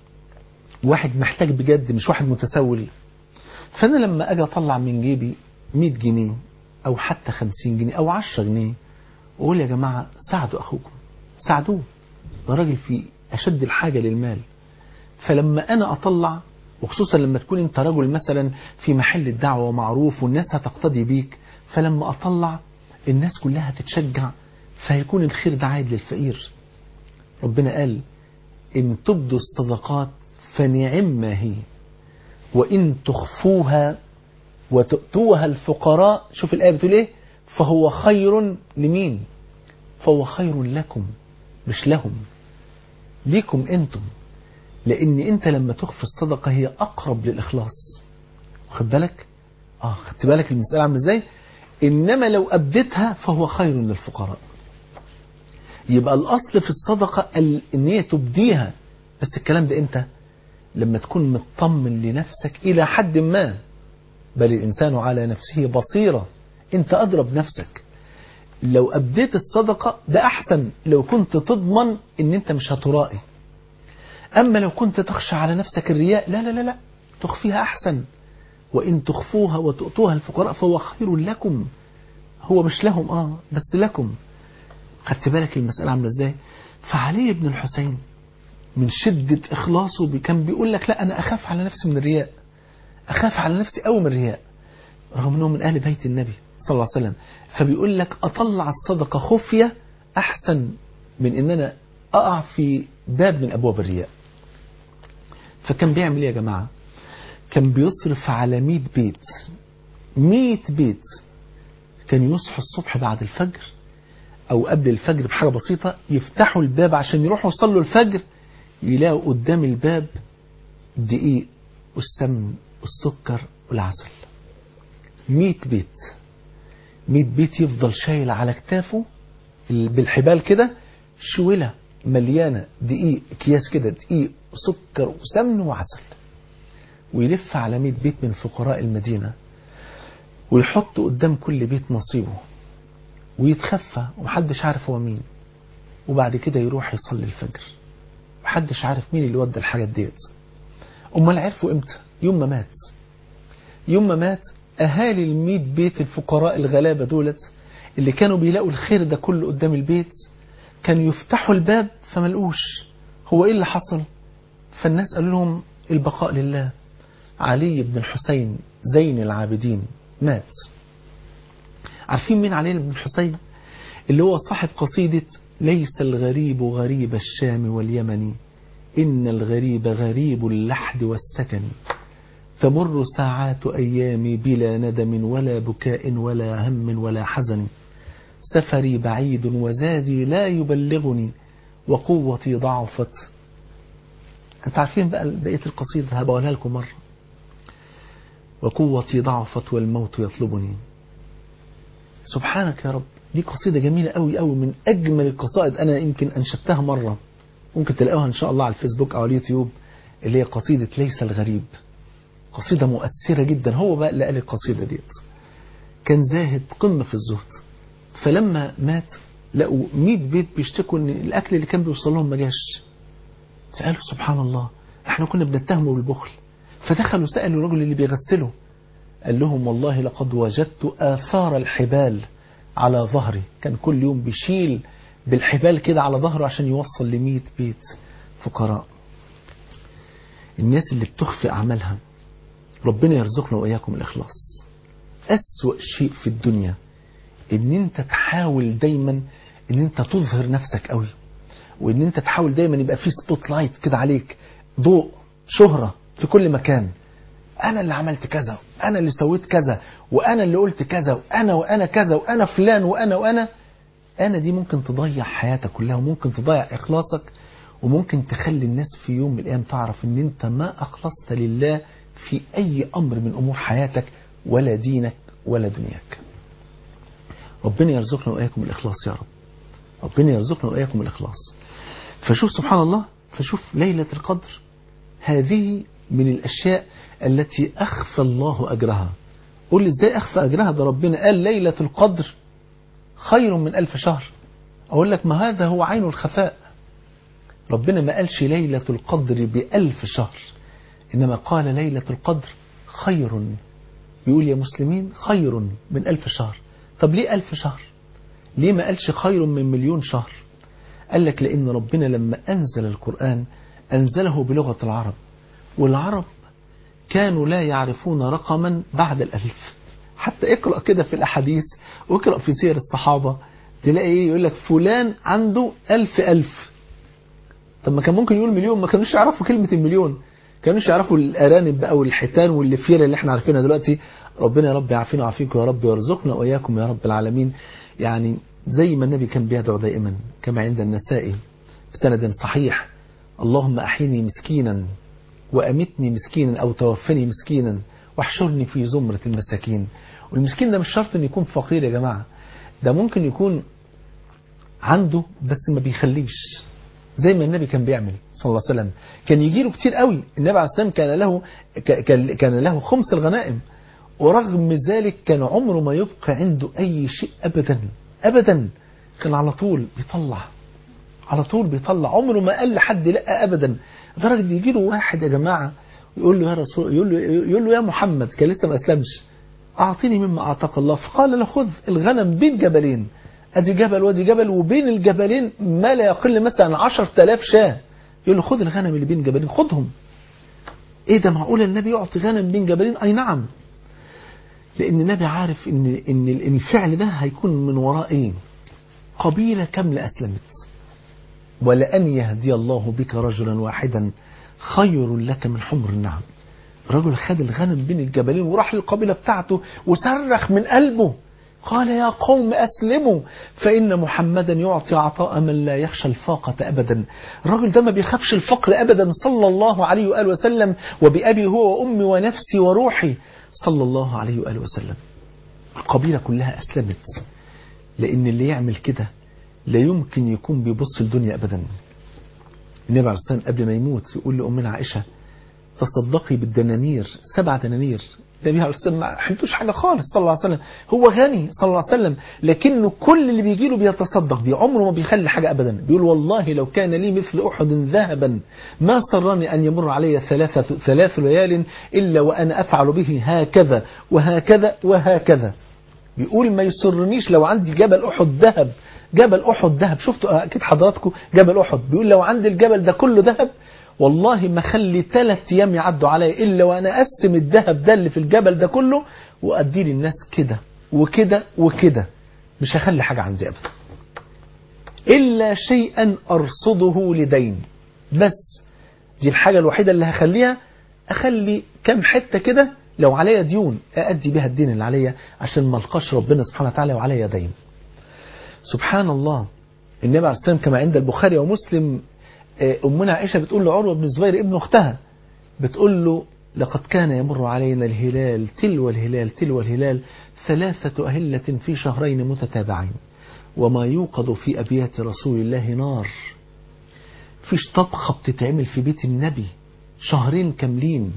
واحد محتاج بجد مش واحد متسول، فأنا لما أجي أطلع من جيبي مية جنيه أو حتى خمسين جنيه أو عشرة جنيه وأقول يا جماعة ساعدوا أخوكم، ساعدوه، ده راجل في أشد الحاجة للمال. فلما أنا أطلع، وخصوصا لما تكون أنت رجل مثلا في محل الدعوة ومعروف والناس هتقتدي بيك، فلما أطلع الناس كلها تتشجع، فيكون الخير ده عايد للفقير. ربنا قال إن تبدوا الصدقات فنعم ما هي وإن تخفوها وتؤتوها الفقراء، شوف الآية بتقول إيه، فهو خير لمين؟ فهو خير لكم، مش لهم، ليكم أنتم. لأن أنت لما تخفي الصدقة هي أقرب للإخلاص. خد بالك؟ آه خدت بالك المسألة عامله إزاي؟ إنما لو أبدتها فهو خير للفقراء. يبقى الأصل في الصدقة إن هي تبديها، بس الكلام ده إمتى؟ لما تكون مطمن لنفسك إلى حد ما، بل الإنسان على نفسه بصيرة، أنت أدرى بنفسك. لو أبديت الصدقة ده أحسن لو كنت تضمن إن أنت مش هترائي. أما لو كنت تخشى على نفسك الرياء، لا لا لا لا، تخفيها أحسن. وإن تخفوها وتؤتوها الفقراء فهو خير لكم. هو مش لهم آه بس لكم. خدت بالك المسألة عاملة إزاي؟ فعلي بن الحسين من شدة إخلاصه كان بيقول لك لا، أنا أخاف على نفسي من الرياء، أخاف على نفسي أو من الرياء، رغم أنه من أهل بيت النبي صلى الله عليه وسلم. فبيقول لك أطلع الصدقة خفية أحسن من إن أنا أقع في باب من أبواب الرياء. فكان بيعمل إيه يا جماعة؟ كان بيصرف على مئة بيت، مئة بيت كان يصحوا الصبح بعد الفجر أو قبل الفجر بحاجة بسيطة، يفتحوا الباب عشان يروحوا يصلوا الفجر، يلاقوا قدام الباب الدقيق والسمن والسكر والعسل. مئة بيت، مئة بيت يفضل شايل على كتافه بالحبال كده شولة مليانة دقيق، اكياس كده دقيق وسكر وسمن وعسل، ويلف على مئة بيت من فقراء المدينة ويحط قدام كل بيت نصيبه ويتخفى ومحدش عارف هو مين. وبعد كده يروح يصلي الفجر، محدش عارف مين اللي ودى الحاجات ديت. امال عرفوا امتى؟ يوم ما مات. يوم ما مات اهالي المئة بيت الفقراء الغلابة دولت اللي كانوا بيلاقوا الخير ده كله قدام البيت، كانوا يفتحوا الباب فما لقوش. هو ايه اللي حصل؟ فالناس قالوا لهم البقاء لله، علي بن الحسين زين العابدين مات. عارفين مين علي بن الحسين؟ اللي هو صاحب قصيدة ليس الغريب غريب الشام واليمن، إن الغريب غريب اللحد والسكن، تمر ساعات أيامي بلا ندم ولا بكاء ولا هم ولا حزن، سفري بعيد وزادي لا يبلغني وقوتي ضعفت. انت عارفين بقى بقية القصيدة، هبقولها لكم مرة. وقوتي ضعفت والموت يطلبني. سبحانك يا رب، دي قصيدة جميلة قوي قوي، من أجمل القصائد. أنا يمكن أنشدتها مرة، ممكن تلاقوها إن شاء الله على الفيسبوك أو على اليوتيوب، اللي هي قصيدة ليس الغريب. قصيدة مؤثرة جدا. هو بقى اللي قال القصيدة ديت، كان زاهد قمة في الزهد، فلما مات لقوا مئة بيت بيشتكوا ان الاكل اللي كان بيوصل لهم ما جاش. فقالوا سبحان الله، احنا كنا بنتهمه بالبخل. فدخلوا سألوا الرجل اللي بيغسله، قال لهم والله لقد وجدت آثار الحبال على ظهري، كان كل يوم بيشيل بالحبال كده على ظهره عشان يوصل لمئة بيت فقراء. الناس اللي بتخفي أعمالها ربنا يرزقنا وإياكم الإخلاص. أسوأ شيء في الدنيا ان انت تحاول دايما ان انت تظهر نفسك قوي، وان انت تحاول دايما يبقى في سبوت لايت كده عليك، ضوء شهرة في كل مكان. انا اللي عملت كذا، انا اللي سويت كذا، وانا اللي قلت كذا، وانا وانا كذا، وانا فلان، وانا وانا انا دي ممكن تضيع حياتك كلها، وممكن تضيع اخلاصك، وممكن تخلي الناس في يوم من الايام تعرف ان انت ما اخلصت لله في اي امر من امور حياتك، ولا دينك ولا دنياك. ربنا يرزقنا وإياكم الإخلاص يا رب. ربنا يرزقنا وإياكم الإخلاص. فشوف سبحان الله، فشوف ليلة القدر هذه من الأشياء التي أخفى الله أجرها. قول لي إزاي أخفى أجرها؟ ده ربنا قال ليلة القدر خير من ألف شهر. أقول لك ما هذا هو عين الخفاء. ربنا ما قالش ليلة القدر بألف شهر، إنما قال ليلة القدر خير. يقول يا مسلمين خير من ألف شهر. طب ليه ألف شهر؟ ليه ما قالش خير من مليون شهر؟ قال لك لأن ربنا لما أنزل القرآن أنزله بلغة العرب، والعرب كانوا لا يعرفون رقما بعد الألف. حتى اقرأ كده في الأحاديث واقرأ في سير الصحابة تلاقي ايه، يقول لك فلان عنده ألف ألف. طب ما كان ممكن يقول مليون، ما كانوش يعرفوا كلمة المليون، كانوش يعرفوا الأرانب بقى والحيتان واللفيرة اللي احنا عارفينها دلوقتي. ربنا يا رب يعافينا ويعافيكم يا رب، ويرزقنا وإياكم يا رب العالمين. يعني زي ما النبي كان بيدعو دائما كما عند النسائي في سند صحيح: اللهم أحيني مسكينا وأمتني مسكينا، أو توفني مسكينا واحشرني في زمرة المساكين. والمسكين ده مش شرط أن يكون فقير يا جماعة، ده ممكن يكون عنده بس ما بيخليش، زي ما النبي كان بيعمل صلى الله عليه وسلم. كان يجيله كتير قوي. النبي عليه السلام كان له كان له خمس الغنائم، ورغم ذلك كان عمره ما يبقى عنده أي شيء أبدا أبدا. كان على طول بيطلع، على طول بيطلع، عمره ما قال لحد لا أبدا. لدرجة يجي له واحد يا جماعة يقول له يا رسول، يقول له, يقول له يا محمد، كان لسه ما أسلمش، أعطيني مما أعطاك الله. فقال له خذ الغنم بين جبلين، أدي جبل وادي جبل، وبين الجبلين ما لا يقل مثلا عشر تلاف شاة. يقول له خذ الغنم اللي بين جبلين، خذهم. إيه ده، معقول النبي يعطي غنم بين جبلين؟ أي نعم، لأن النبي عارف إن إن الفعل ده هيكون من وراء إيه؟ قبيلة كاملة أسلمت. ولأن يهدي الله بك رجلا واحدا خير لك من حمر النعم. رجل خد الغنم بين الجبلين وراح للقبيلة بتاعته وصرخ من قلبه، قال يا قوم أسلموا فإن محمدا يعطي عطاء من لا يخشى الفاقة أبدا. الرجل ده ما بيخافش الفقر أبدا صلى الله عليه وآله وسلم، وبأبي هو وأمي ونفسي وروحي صلى الله عليه وآله وسلم. القبيلة كلها أسلمت، لأن اللي يعمل كده لا يمكن يكون بيبص الدنيا أبدا. النبي عليه الصلاة والسلام قبل ما يموت يقول لأمنا عائشة تصدقي بالدنانير، سبع دنانير. النبي عليه الصلاة والسلام ما حلتوش حاجة خالص صلى الله عليه وسلم، هو غني صلى الله عليه وسلم، لكنه كل اللي بيجي له بيتصدق بيه، عمره ما بيخلي حاجة أبدا. بيقول والله لو كان لي مثل أحد ذهبا ما سرني أن يمر علي ثلاثة ثلاث ليال إلا وأنا أفعل به هكذا وهكذا وهكذا. بيقول ما يسرنيش لو عندي جبل أحد ذهب، جبل أحد ذهب، شفتوا أكيد حضراتكم جبل أحد، بيقول لو عندي الجبل ده كله ذهب والله ما خلي ثلاث أيام يعدوا عليا إلا وأنا أقسم الذهب ده اللي في الجبل ده كله وأدي للناس كده وكده وكده، مش هخلي حاجة عندي أبدا إلا شيئا أرصده لدين. بس دي الحاجة الوحيدة اللي هخليها، أخلي كم حتة كده لو عليا ديون أأدي بها الدين اللي عليا عشان ما القاش ربنا سبحانه وتعالى وعليا دين. سبحان الله. النبي عليه السلام كما عند البخاري ومسلم، أمنا عائشة بتقول لعروة بن الزبير ابن أختها، بتقول له لقد كان يمر علينا الهلال تلو الهلال تلو الهلال ثلاثة أهلة في شهرين متتابعين، وما يوقد في أبيات رسول الله نار. فيش طبخة بتتعمل في بيت النبي شهرين كاملين،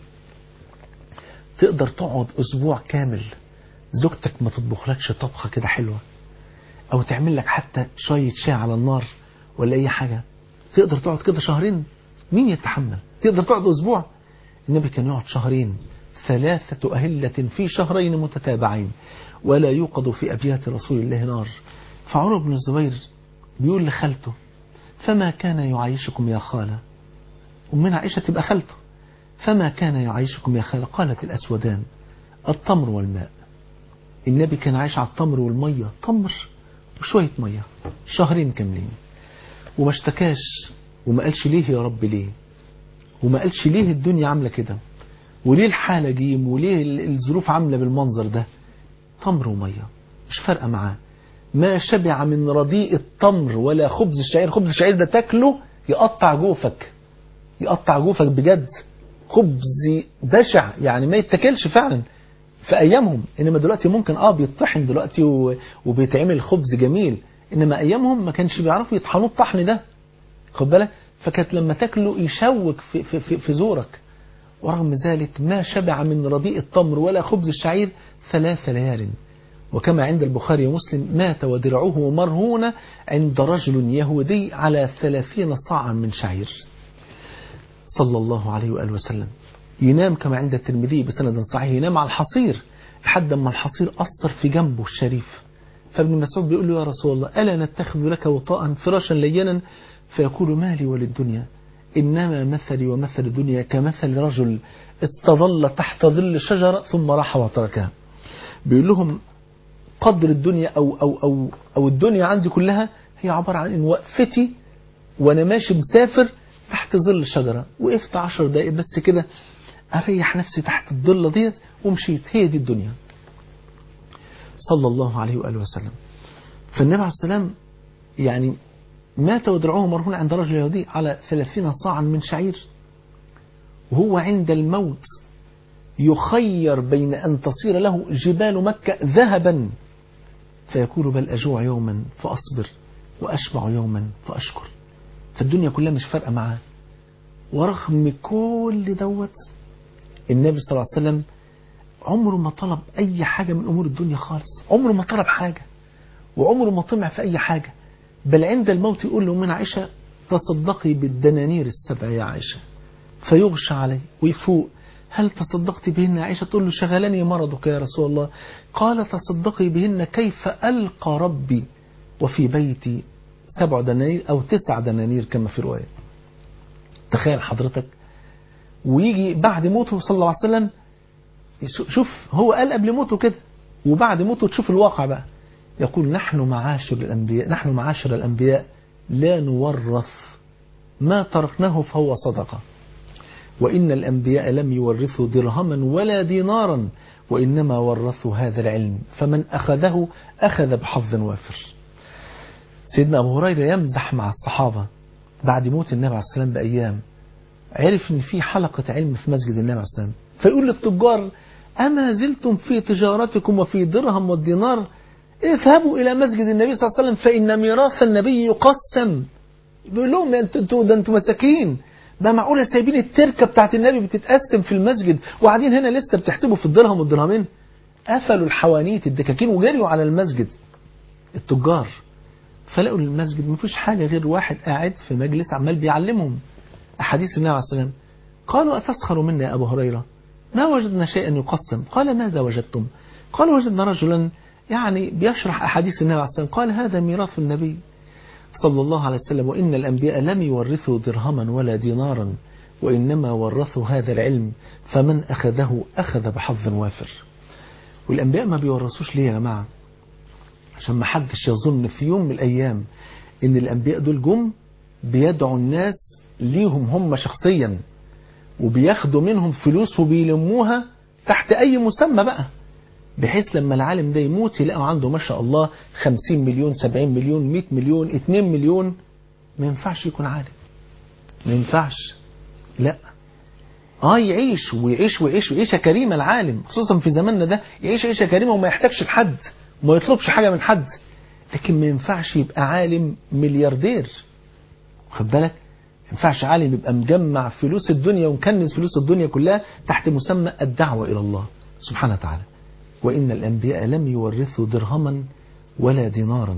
تقدر تقعد أسبوع كامل زوجتك ما تطبخلكش طبخة كده حلوة. أو تعمل لك حتى شوية شاي على النار ولا أي حاجة، تقدر تقعد كده شهرين؟ مين يتحمل؟ تقدر تقعد أسبوع؟ النبي كان يقعد شهرين، ثلاثة أهلة في شهرين متتابعين ولا يوقد في أبيات رسول الله نار. فعروة بن الزبير بيقول لخالته: فما كان يعيشكم يا خالة؟ ومن عائشة تبقى خالته. فما كان يعيشكم يا خالة؟ قالت: الأسودان، التمر والماء. النبي كان عايش على التمر والمية، تمر وشوية مية شهرين كاملين، وما اشتكاش وما قالش ليه يا رب ليه، وما قالش ليه الدنيا عاملة كده، وليه الحالة جيم، وليه الظروف عاملة بالمنظر ده. تمر ومية مش فارقة معاه. ما شبع من رديء التمر ولا خبز الشعير. خبز الشعير ده تاكله يقطع جوفك، يقطع جوفك بجد. خبز بشع يعني ما يتاكلش فعلا في ايامهم. انما دلوقتي ممكن اه بيطحن دلوقتي وبيتعمل خبز جميل، انما ايامهم ما كانش بيعرفوا يطحنوا الطحن ده، خد بالك. فكانت لما تاكله يشوك في, في, في, في زورك. ورغم ذلك ما شبع من رديء التمر ولا خبز الشعير ثلاث ليال. وكما عند البخاري ومسلم: مات ودرعه مرهونة عند رجل يهودي على ثلاثين صاعا من شعير. صلى الله عليه وآله وسلم. ينام كما عند الترمذي بسند صحيح، ينام على الحصير لحد ما الحصير أثر في جنبه الشريف. فابن مسعود بيقول له: يا رسول الله، ألا نتخذ لك وطاء فراشا لينا؟ فيقول: مالي وللدنيا، إنما مثلي ومثل الدنيا كمثل رجل استظل تحت ظل شجرة ثم راح وتركها. بيقول لهم: قدر الدنيا أو, أو, أو, أو الدنيا عندي كلها هي عبارة عن إن وقفتي وأنا ماشي مسافر تحت ظل شجرة، وقفت عشر دقائق بس كده أريح نفسي تحت الظل ديت ومشيت، هي دي الدنيا. صلى الله عليه وآله وسلم. فالنبي عليه السلام يعني مات ودرعه مرهون عند رجل يهودي على ثلاثين صاعا من شعير، وهو عند الموت يخير بين أن تصير له جبال مكة ذهبا فيقول: بل أجوع يوما فأصبر وأشبع يوما فأشكر. فالدنيا كلها مش فارقة معاه. ورغم كل دوت النبي صلى الله عليه وسلم عمره ما طلب أي حاجة من أمور الدنيا خالص، عمره ما طلب حاجة، وعمره ما طمع في أي حاجة. بل عند الموت يقول له من عائشة: تصدقي بالدنانير السبع يا عائشة. فيغشى عليه ويفوق: هل تصدقت بهن عائشة؟ تقول له: شغلني مرضك يا رسول الله. قال: تصدقي بهن كيف ألقى ربي وفي بيتي سبع دنانير أو تسع دنانير كما في رواية. تخيل حضرتك. ويجي بعد موته صلى الله عليه وسلم، شوف هو قال قبل موته كده وبعد موته تشوف الواقع بقى. يقول: نحن معاشر الأنبياء نحن معاشر الأنبياء لا نورث، ما تركناه فهو صدقة، وإن الأنبياء لم يورثوا درهما ولا دينارا، وإنما ورثوا هذا العلم، فمن أخذه أخذ بحظ وافر. سيدنا أبو هريرة يمزح مع الصحابة بعد موت النبي عليه السلام بأيام، عرف إن في حلقة علم في مسجد النبي عليه السلام، فيقول للتجار: أما زلتم في تجارتكم وفي درهم والدينار؟ اذهبوا إلى مسجد النبي صلى الله عليه وسلم فإن ميراث النبي يقسم. بيقول لهم: انتوا ده انتوا مساكين، بقى معقولة سايبين التركة بتاعت النبي بتتقسم في المسجد وقاعدين هنا لسه بتحسبوا في الدرهم والدرهمين؟ قفلوا الحوانيت الدكاكين وجريوا على المسجد التجار، فلقوا المسجد ما فيش حاجة غير واحد قاعد في مجلس عمال بيعلمهم أحاديث النبي عليه السلام. قالوا: أتسخروا منا يا أبو هريرة؟ ما وجدنا شيئا يقسم. قال: ماذا وجدتم؟ قالوا: وجدنا رجلا يعني بيشرح أحاديث النبي عليه السلام. قال: هذا ميراث النبي صلى الله عليه وسلم، وإن الأنبياء لم يورثوا درهما ولا دينارا، وإنما ورثوا هذا العلم، فمن أخذه أخذ بحظ وافر. والأنبياء ما بيورثوش ليه يا جماعة؟ عشان ما حدش يظن في يوم من الأيام إن الأنبياء دول جم بيدعوا الناس ليهم هم شخصيا وبياخدوا منهم فلوس وبيلموها تحت أي مسمى بقى، بحيث لما العالم ده يموت يلاقوا عنده ما شاء الله خمسين مليون سبعين مليون مئة مليون اتنين مليون. ما ينفعش يكون عالم، ما ينفعش. لا اه يعيش ويعيش ويعيش ويعيش كريمة العالم، خصوصا في زماننا ده يعيش عيشة كريمة وما يحتاجش لحد وما يطلبش حاجة من حد. لكن ما ينفعش يبقى عالم ملياردير، خد بالك. ما ينفعش عالم يبقى مجمع فلوس الدنيا ومكنز فلوس الدنيا كلها تحت مسمى الدعوة إلى الله سبحانه وتعالى. وإن الأنبياء لم يورثوا درهما ولا دينارا،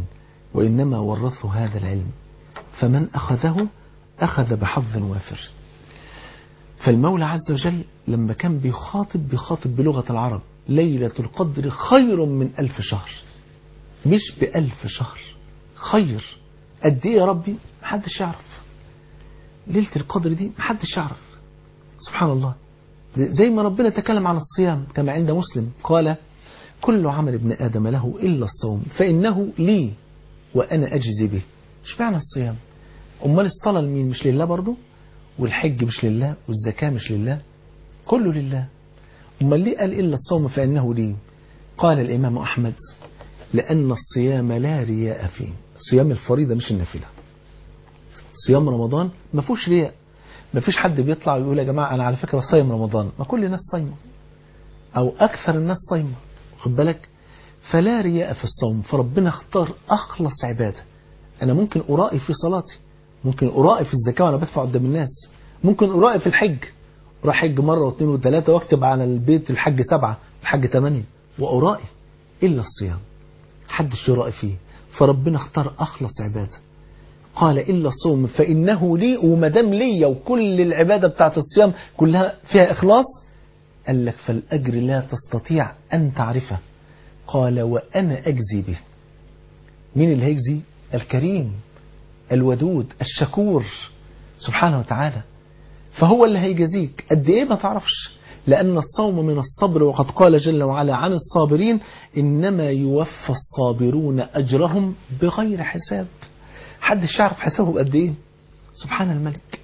وإنما ورثه هذا العلم، فمن أخذه أخذ بحظ وافر. فالمولى عز وجل لما كان بيخاطب بيخاطب بلغة العرب، ليلة القدر خير من ألف شهر، مش بألف شهر، خير. قد إيه يا ربي؟ محدش يعرف. ليلة القدر دي محدش يعرف. سبحان الله. زي ما ربنا تكلم عن الصيام كما عند مسلم قال: كل عمل ابن آدم له إلا الصوم فإنه لي وأنا أجزي به. مش معنى الصيام؟ أمال الصلاة لمين؟ مش لله برضو؟ والحج مش لله؟ والزكاة مش لله؟ كله لله. أمال ليه قال إلا الصوم فإنه لي؟ قال الإمام أحمد: لأن الصيام لا رياء فيه. صيام الفريضة مش النافلة. صيام رمضان ما فيهوش رياء. ما فيش حد بيطلع ويقول يا جماعة أنا على فكرة صايم رمضان. ما كل الناس صايمة أو أكثر الناس صايمة، خد بالك. فلا رياء في الصوم، فربنا اختار أخلص عبادة. أنا ممكن أرائي في صلاتي، ممكن أرائي في الزكاة وأنا بدفع قدام الناس، ممكن أرائي في الحج، راح حج مرة واثنين وثلاثة واكتب على البيت الحج سبعة الحج ثمانية، وأرائي. إلا الصيام حدش يرائي فيه، فربنا اختار أخلص عبادة. قال إلا الصوم فإنه لي، ومدام لي وكل العبادة بتاعت الصيام كلها فيها إخلاص، قال لك فالأجر لا تستطيع أن تعرفه. قال وأنا أجزي به. مين اللي هيجزي؟ الكريم الودود الشكور سبحانه وتعالى. فهو اللي هيجزيك. قد إيه ما تعرفش، لأن الصوم من الصبر، وقد قال جل وعلا عن الصابرين: إنما يوفى الصابرون أجرهم بغير حساب. حدش يعرف حسابه بقد إيه. سبحان الملك.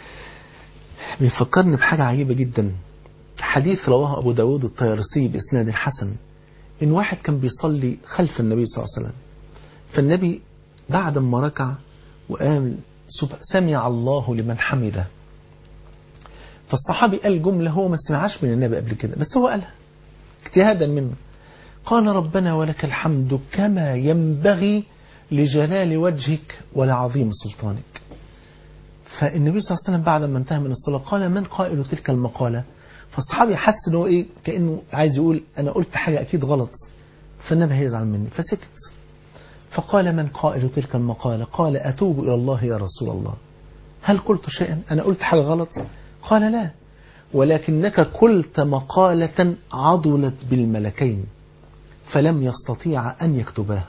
بيفكرني بحاجة عجيبة جدا. حديث رواه أبو داود الطيارسي بإسناد حسن، إن واحد كان بيصلي خلف النبي صلى الله عليه وسلم، فالنبي بعد ما ركع وقال سمع الله لمن حمده، فالصحابي قال جملة هو ما سمعهاش من النبي قبل كده، بس هو قالها اجتهادا منه. قال: ربنا ولك الحمد كما ينبغي لجلال وجهك ولعظيم سلطانك. فالنبي صلى الله عليه وسلم بعد ما انتهى من الصلاة قال: من قائل تلك المقالة؟ فالصحابي حس انه ايه، كأنه عايز يقول انا قلت حاجة اكيد غلط، فالنبي هيزعل مني، فسكت. فقال: من قائل تلك المقالة؟ قال: اتوب الى الله يا رسول الله. هل قلت شيئا؟ انا قلت حاجة غلط؟ قال: لا، ولكنك قلت مقالة عضلت بالملكين فلم يستطيع أن يكتباها،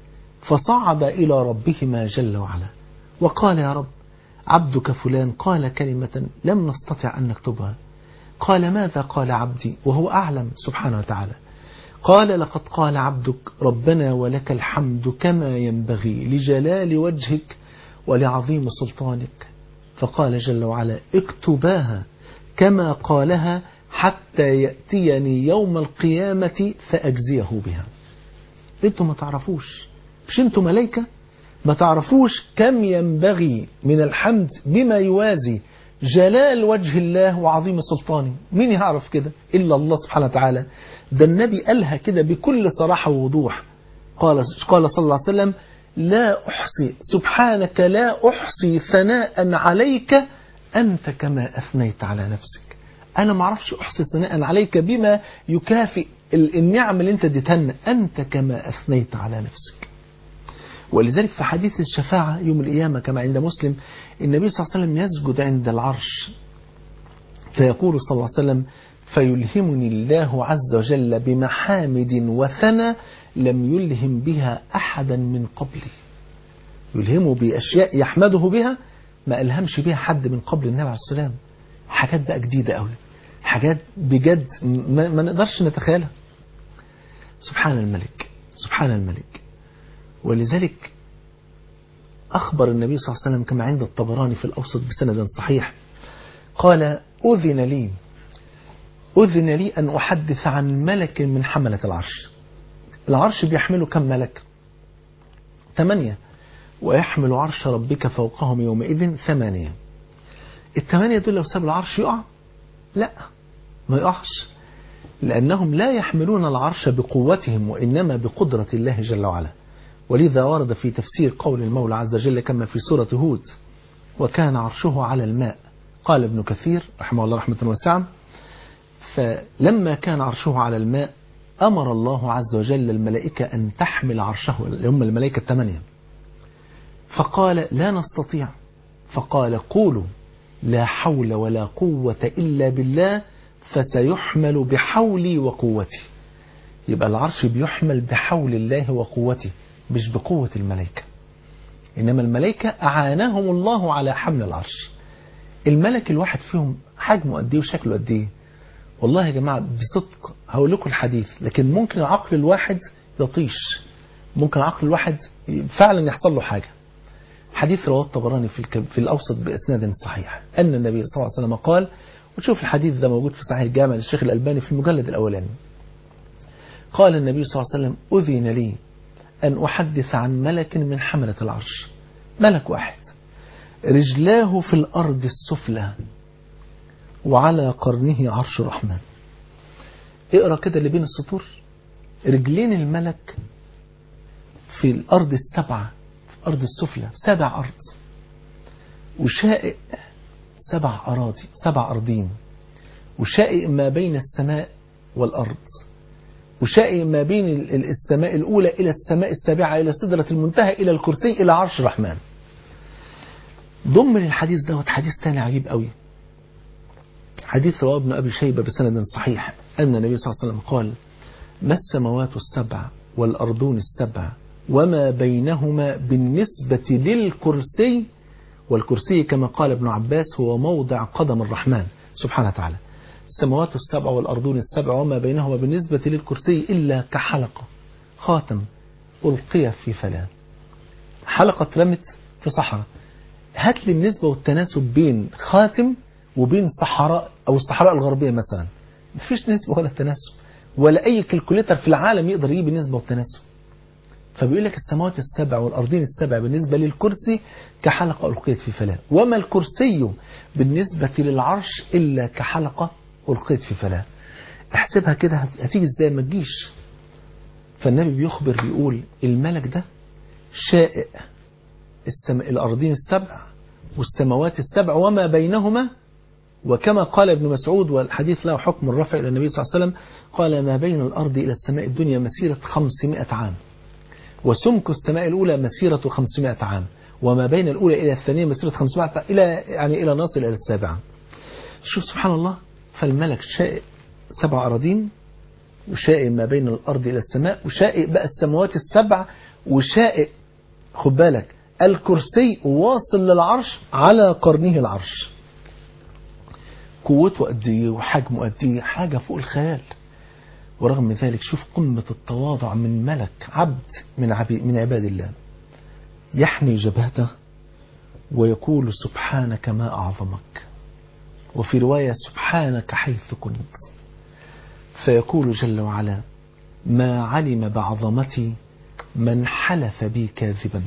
فصعد إلى ربهما جل وعلا وقال: يا رب، عبدك فلان قال كلمة لم نستطع أن نكتبها. قال: ماذا قال عبدي؟ وهو أعلم سبحانه وتعالى. قال: لقد قال عبدك ربنا ولك الحمد كما ينبغي لجلال وجهك ولعظيم سلطانك. فقال جل وعلا: اكتباها كما قالها حتى يأتيني يوم القيامة فأجزيه بها. انتم ما تعرفوش، مش انتم ملائكة؟ ما تعرفوش كم ينبغي من الحمد بما يوازي جلال وجه الله وعظيم سلطانه؟ مين يعرف كده إلا الله سبحانه وتعالى. ده النبي قالها كده بكل صراحة ووضوح. قال قال صلى الله عليه وسلم: لا أحصي سبحانك لا أحصي ثناء عليك أنت كما أثنيت على نفسك. أنا ما أعرفش أحصي ثناء عليك بما يكافئ النعم اللي أنت اديتها، أنت كما أثنيت على نفسك. ولذلك في حديث الشفاعة يوم القيامة كما عند مسلم، النبي صلى الله عليه وسلم يسجد عند العرش فيقول صلى الله عليه وسلم: فيلهمني الله عز وجل بمحامد وثنى لم يلهم بها أحدا من قبلي. يلهمه بأشياء يحمده بها ما ألهمش بها حد من قبل النبي عليه السلام. حاجات بقى جديدة قوي، حاجات بجد ما, ما نقدرش نتخيلها. سبحان الملك سبحان الملك. ولذلك أخبر النبي صلى الله عليه وسلم كما عند الطبراني في الأوسط بسند صحيح، قال: أذن لي أذن لي أن أحدث عن ملك من حملة العرش. العرش بيحمله كم ملك؟ ثمانية. ويحمل عرش ربك فوقهم يومئذ ثمانية. الثمانية دول لو ساب العرش يقع؟ لا، ما يقعش، لأنهم لا يحملون العرش بقوتهم وإنما بقدرة الله جل وعلا. ولذا ورد في تفسير قول المولى عز وجل كما في سورة هود: وكان عرشه على الماء. قال ابن كثير رحمه الله رحمة واسعة: فلما كان عرشه على الماء أمر الله عز وجل الملائكة أن تحمل عرشه، اللي هم الملائكة الثمانية، فقال لا نستطيع. فقال قولوا لا حول ولا قوة إلا بالله فسيحمل بحولي وقوتي. يبقى العرش بيحمل بحول الله وقوته مش بقوة الملائكة، إنما الملائكة أعانهم الله على حمل العرش. الملك الواحد فيهم حجمه قد ايه وشكله قد ايه؟ والله يا جماعة بصدق هقول لكم الحديث، لكن ممكن العقل الواحد يطيش، ممكن العقل الواحد فعلا يحصل له حاجة. حديث رواه الطبراني في, الك... في الأوسط بإسناد صحيح أن النبي صلى الله عليه وسلم قال، وتشوف الحديث ده موجود في صحيح الجامع للشيخ الألباني في المجلد الأولاني، قال النبي صلى الله عليه وسلم أذن لي أن أحدث عن ملك من حملة العرش، ملك واحد رجلاه في الأرض السفلى وعلى قرنه عرش الرحمن. اقرأ كده اللي بين السطور، رجلين الملك في الأرض السبعة، في الأرض السفلى، سبع أرض، وشائق سبع أراضي، سبع أرضين، وشائق ما بين السماء والأرض، وشائق ما بين السماء الأولى إلى السماء السابعة إلى سدرة المنتهى إلى الكرسي إلى عرش الرحمن. ضمن الحديث دوت حديث تاني عجيب قوي، حديث رواه ابن أبي شيبة بسند صحيح أن النبي صلى الله عليه وسلم قال ما السماوات السبع والأرضون السبع وما بينهما بالنسبة للكرسي، والكرسي كما قال ابن عباس هو موضع قدم الرحمن سبحانه وتعالى، السماوات السبع والأرضون السبع وما بينهما بالنسبة للكرسي إلا كحلقة خاتم ألقي في فلاة، حلقة رمت في صحراء. هات لي النسبة والتناسب بين خاتم وبين صحراء أو الصحراء الغربية مثلا، مفيش نسبة ولا تناسب، ولا أي كالكوليتر في العالم يقدر يجيب النسبة والتناسب. فبيقول لك السماوات السبع والأرضين السبع بالنسبة للكرسي كحلقة ألقيت في فلاة، وما الكرسي بالنسبة للعرش إلا كحلقة ألقيت في فلاة. احسبها كده هتيجي ازاي؟ ما تجيش. فالنبي بيخبر بيقول الملك ده شائق السماء الأرضين السبع والسماوات السبع وما بينهما، وكما قال ابن مسعود والحديث له حكم الرفع إلى النبي صلى الله عليه وسلم قال ما بين الأرض إلى السماء الدنيا مسيرة خمسمائة عام، وسمك السماء الأولى مسيرة خمسمائة عام، وما بين الأولى إلى الثانية مسيرة خمسمائة عام إلى يعني إلى نصل إلى السابعة. شوف سبحان الله. فالملك شائق سبع أراضين، وشائق ما بين الأرض إلى السماء، وشائق بقى السماوات السبع، وشائق خد بالك الكرسي واصل للعرش على قرنه العرش. قوته قد ايه وحجمه قد ايه، حاجة فوق الخيال. ورغم من ذلك شوف قمة التواضع من ملك عبد من عبيد من عباد الله، يحني جبهته ويقول سبحانك ما أعظمك، وفي رواية سبحانك حيث كنت، فيقول جل وعلا ما علم بعظمتي من حلف بي كاذبا.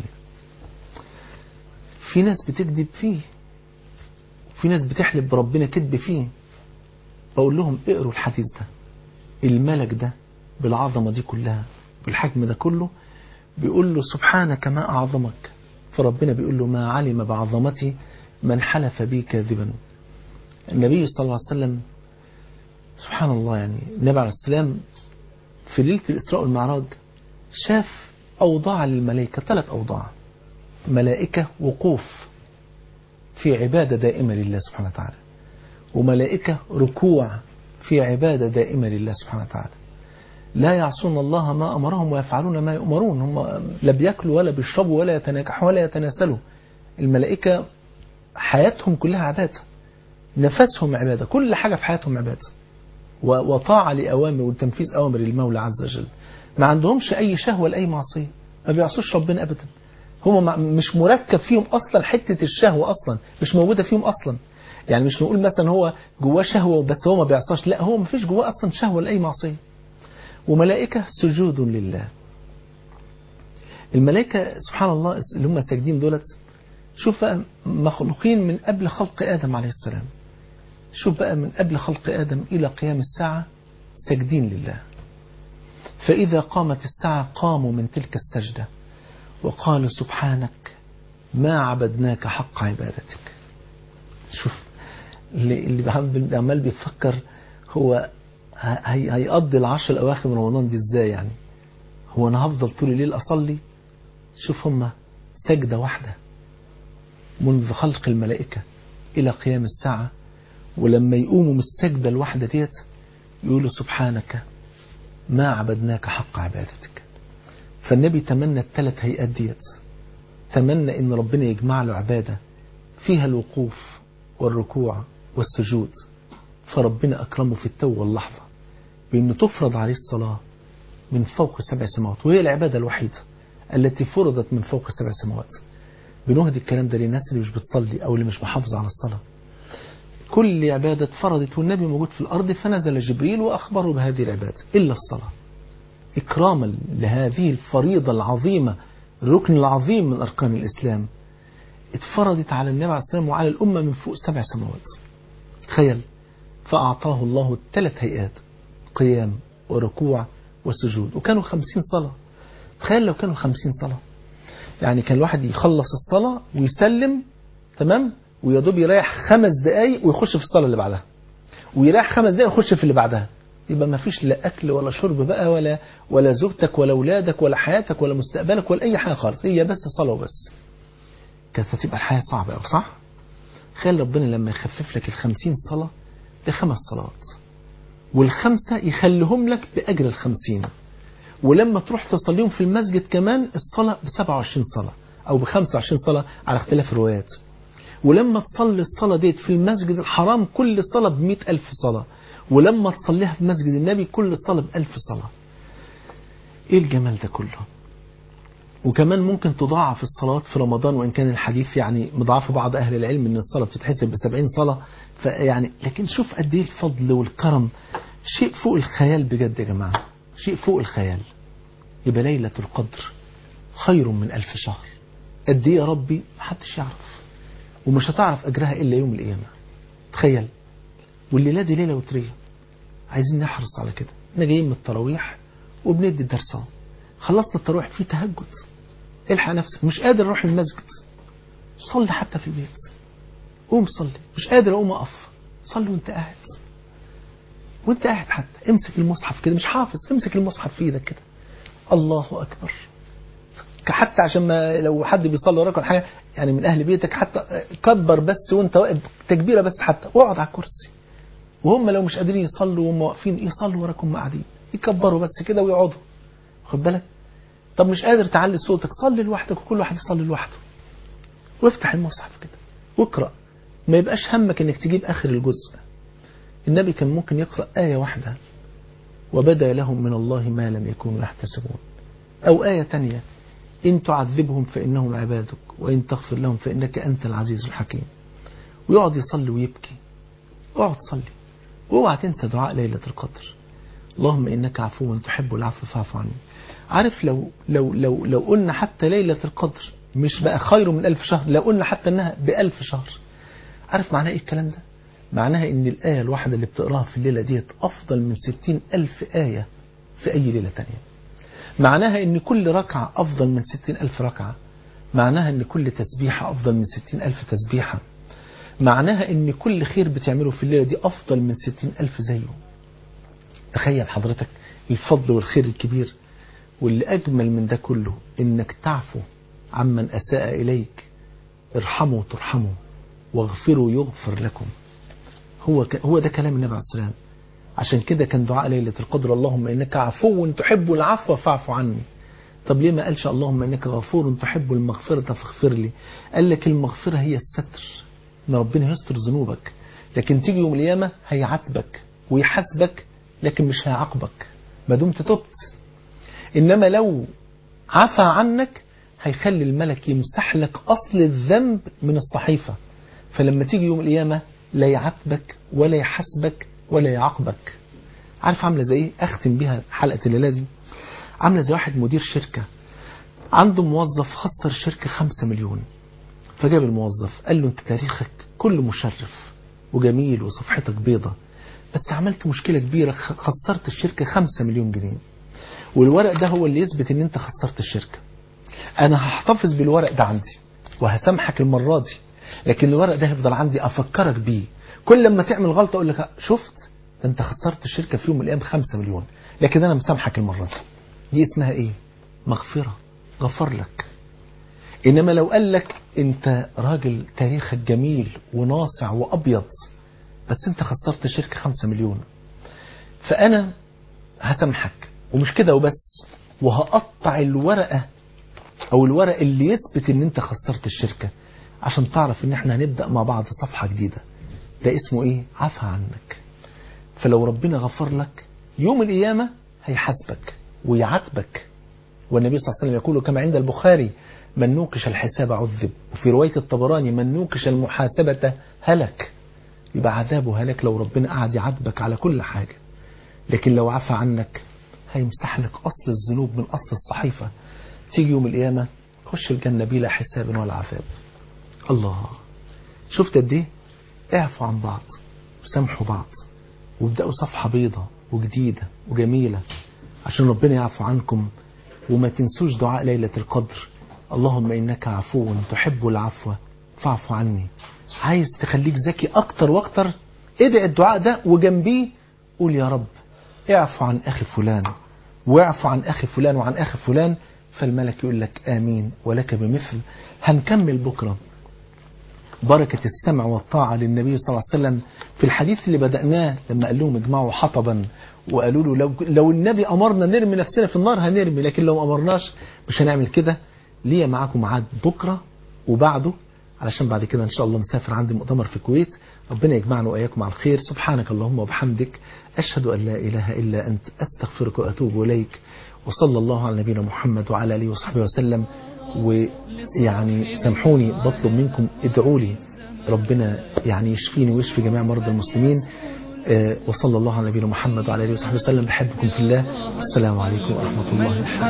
في ناس بتكذب فيه، في ناس بتحلف بربنا كذب فيه. بقول لهم اقروا الحديث ده، الملك ده بالعظمة دي كلها بالحجم ده كله بيقول له سبحانك ما أعظمك، فربنا بيقول له ما علم بعظمتي من حلف بي كاذبا. النبي صلى الله عليه وسلم سبحان الله، يعني النبي عليه السلام في ليلة الإسراء والمعراج شاف أوضاع للملائكة، ثلاث أوضاع، ملائكة وقوف في عبادة دائمة لله سبحانه وتعالى، وملائكة ركوع في عبادة دائمة لله سبحانه وتعالى، لا يعصون الله ما أمرهم ويفعلون ما يؤمرون، هم لا بيأكلوا ولا بيشربوا ولا يتناكحوا ولا يتناسلوا. الملائكة حياتهم كلها عبادة، نفسهم عبادة، كل حاجة في حياتهم عبادة وطاعة لأوامر وتنفيذ أوامر المولى عز وجل. ما عندهمش أي شهوة ولا أي معصية، ما بيعصوش ربنا أبدا. هم مش مركب فيهم أصلا حتة الشهوة، أصلا مش موجودة فيهم أصلا. يعني مش نقول مثلا هو جواه شهوة بس هو ما بيعصاش، لا، هو ما فيش جواه أصلا شهوة ولا أي معصية. وملائكة سجود لله. الملائكة سبحان الله اللي هم ساجدين دولت، شوف بقى مخلوقين من قبل خلق آدم عليه السلام، شوف بقى من قبل خلق آدم إلى قيام الساعة ساجدين لله. فإذا قامت الساعة قاموا من تلك السجدة وقالوا سبحانك ما عبدناك حق عبادتك. شوف اللي عمال بيفكر هو هيقضي العشر الأواخر من رمضان دي ازاي، يعني هو أنا هفضل طول الليل أصلي؟ شوف هم سجدة واحدة منذ خلق الملائكة إلى قيام الساعة، ولما يقوموا من السجدة الواحدة ديت يقولوا سبحانك ما عبدناك حق عبادتك. فالنبي تمنى الثلاث هيئات ديت، تمنى ان ربنا يجمع له عبادة فيها الوقوف والركوع والسجود، فربنا أكرمه في التو واللحظة بأنه تفرض عليه الصلاة من فوق سبع سماوات، وهي العبادة الوحيدة التي فرضت من فوق سبع سماوات. بنهدي الكلام ده للناس اللي مش بتصلي أو اللي مش محافظة على الصلاة. كل عبادة فرضت والنبي موجود في الأرض، فنزل جبريل وأخبره بهذه العبادة إلا الصلاة، إكراما لهذه الفريضة العظيمة، الركن العظيم من أركان الإسلام، اتفرضت على النبي عليه السلام وعلى الأمة من فوق سبع سماوات. تخيل، فأعطاه الله الثلاث هيئات، قيام وركوع وسجود، وكانوا خمسين صلاة. تخيل لو كانوا خمسين صلاة، يعني كان الواحد يخلص الصلاة ويسلم تمام، ويدوب يريح خمس دقايق ويخش في الصلاة اللي بعدها، ويريح خمس دقايق ويخش في اللي بعدها. يبقى ما فيش لا أكل ولا شرب بقى، ولا ولا زوجتك ولا أولادك ولا حياتك ولا مستقبلك ولا أي حاجة خالص، هي بس صلاة وبس. كانت هتبقى الحياة صعبة أوي، صح؟ خيال ربنا لما يخفف لك الخمسين صلاة لخمس صلوات، والخمسة يخليهم لك بأجر الخمسين، ولما تروح تصليهم في المسجد كمان الصلاة بسبعة وعشرين صلاة أو بخمسة وعشرين صلاة على اختلاف الروايات، ولما تصلي الصلاة ديت في المسجد الحرام كل صلاة بمئة ألف صلاة، ولما تصليها في مسجد النبي كل صلاة بألف صلاة. إيه الجمال ده كله؟ وكمان ممكن تضاعف الصلاة في رمضان، وإن كان الحديث يعني مضاعف بعض أهل العلم أن الصلاة بتتحسب بسبعين صلاة، فيعني لكن شوف قد إيه الفضل والكرم، شيء فوق الخيال بجد يا جماعة، شيء فوق الخيال. يبقى ليلة القدر خير من ألف شهر. قد إيه يا ربي محدش يعرف، ومش هتعرف أجرها إلا يوم القيامة. تخيل، والليلة دي ليلة وترية، عايزين نحرص على كده. احنا جايين من التراويح وبندي الدرس اهو، خلصنا التراويح في تهجد، الحق نفسك. مش قادر اروح المسجد، صلي حتى في البيت، قوم صلي. مش قادر اقوم اقف، صلي وانت قاعد، وانت قاعد حتى امسك المصحف كده، مش حافظ امسك المصحف في ايدك كده، الله اكبر. حتى عشان ما لو حد بيصلي وراك ولا حاجه يعني من اهل بيتك، حتى كبر بس وانت واقف تكبيره بس، حتى واقعد على الكرسي، وهم لو مش قادرين يصلوا وهم واقفين يصلوا وراكم قاعدين، يكبروا بس كده ويقعدوا، خد بالك. طب مش قادر تعلي صوتك، صلي لوحدك وكل واحد يصلي لوحده، وافتح المصحف كده واقرأ. ما يبقاش همك انك تجيب اخر الجزء. النبي كان ممكن يقرأ آية واحدة وبدا لهم من الله ما لم يكونوا يحتسبون، او آية تانية إن تعذبهم فإنهم عبادك وإن تغفر لهم فإنك أنت العزيز الحكيم، ويقعد يصلي ويبكي. اقعد صلي، واوعى تنسى دعاء ليلة القدر، اللهم إنك عفو تحب العفو فاعف عني. عارف لو لو لو لو قلنا حتى ليلة القدر مش بقى خير من ألف شهر، لو قلنا حتى إنها بألف شهر، عارف معناها إيه الكلام ده؟ معناها إن الآية الواحدة اللي بتقراها في الليلة ديت أفضل من ستين ألف آية في أي ليلة تانية. معناها إن كل ركعة أفضل من ستين ألف ركعة. معناها إن كل تسبيحة أفضل من ستين ألف تسبيحة. معناها إن كل خير بتعمله في الليلة دي أفضل من ستين ألف زيه. تخيل حضرتك الفضل والخير الكبير. واللي أجمل من ده كله إنك تعفو عمن أساء إليك، ارحموا ترحموا واغفروا يغفر لكم. هو هو ده كلام النبي عليه الصلاة والسلام. عشان كده كان دعاء ليلة القدر اللهم إنك عفو تحب العفو فاعف عني. طب ليه ما قالش اللهم إنك غفور تحب المغفرة فاغفر لي؟ قال لك المغفرة هي الستر، إن ربنا يستر ذنوبك، لكن تيجي يوم القيامة هيعاتبك ويحاسبك لكن مش هيعاقبك ما دمت تبت. إنما لو عفى عنك هيخلي الملك يمسح لك أصل الذنب من الصحيفة، فلما تيجي يوم القيامة لا يعاتبك ولا يحاسبك ولا يعاقبك. عارف عاملة زي ايه؟ اختم بيها حلقة الليلة دي. عاملة زي واحد مدير شركة عنده موظف خسر الشركة خمسة مليون، فجاب الموظف قال له انت تاريخك كله مشرف وجميل وصفحتك بيضة، بس عملت مشكلة كبيرة، خسرت الشركة خمسة مليون جنيه، والورق ده هو اللي يثبت ان انت خسرت الشركة. انا هحتفظ بالورق ده عندي وهسامحك المرة دي، لكن الورق ده هيفضل عندي افكرك بيه كل لما تعمل غلطة اقول لك شفت ده انت خسرت الشركة في يوم من الايام خمسة مليون، لكن انا مسامحك المرة دي. دي اسمها ايه؟ مغفرة، غفر لك. إنما لو قال لك أنت راجل تاريخك جميل وناصع وأبيض بس أنت خسرت شركة خمسة مليون، فأنا هسامحك ومش كده وبس، وهقطع الورقة أو الورق اللي يثبت أن أنت خسرت الشركة عشان تعرف أن احنا هنبدأ مع بعض صفحة جديدة. ده اسمه إيه؟ عفى عنك. فلو ربنا غفر لك يوم القيامة هيحاسبك ويعاتبك. والنبي صلى الله عليه وسلم يقول كما عند البخاري: من نوقش الحساب عذب. وفي رواية الطبراني: من نوقش المحاسبة هلك. يبقى عذابه هلك لو ربنا قعد يعاتبك على كل حاجة. لكن لو عفى عنك هيمسح لك أصل الذنوب من أصل الصحيفة، تيجي يوم القيامة خش الجنة بلا حساب ولا عذاب. الله، شفت قد ايه؟ اعفوا عن بعض وسامحوا بعض وابدأوا صفحة بيضة وجديدة وجميلة عشان ربنا يعفو عنكم. وما تنسوش دعاء ليلة القدر: اللهم إنك عفو تحب العفو فاعف عني. عايز تخليك ذكي أكتر وأكتر، ادعي الدعاء ده وجنبيه قول: يا رب اعفو عن أخي فلان واعفو عن أخي فلان وعن أخي فلان. فالملك يقول لك آمين ولك بمثل. هنكمل بكرة بركة السمع والطاعة للنبي صلى الله عليه وسلم في الحديث اللي بدأناه لما قال لهم اجمعوا حطبا، وقالوا له لو, لو النبي أمرنا نرمي نفسنا في النار هنرمي، لكن لو أمرناش مش هنعمل كده. ليه معاكم ميعاد بكرة وبعده، علشان بعد كده إن شاء الله مسافر عندي مؤتمر في الكويت. ربنا يجمعنا وإياكم على الخير. سبحانك اللهم وبحمدك أشهد أن لا إله إلا أنت أستغفرك وأتوب إليك. وصلى الله على نبينا محمد وعلى آله وصحبه وسلم. ويعني سامحوني بطلب منكم ادعوا لي ربنا يعني يشفيني ويشفي جميع مرضى المسلمين. أه وصلى الله على نبينا محمد وعلى آله وصحبه وسلم. بحبكم في الله. السلام عليكم ورحمة الله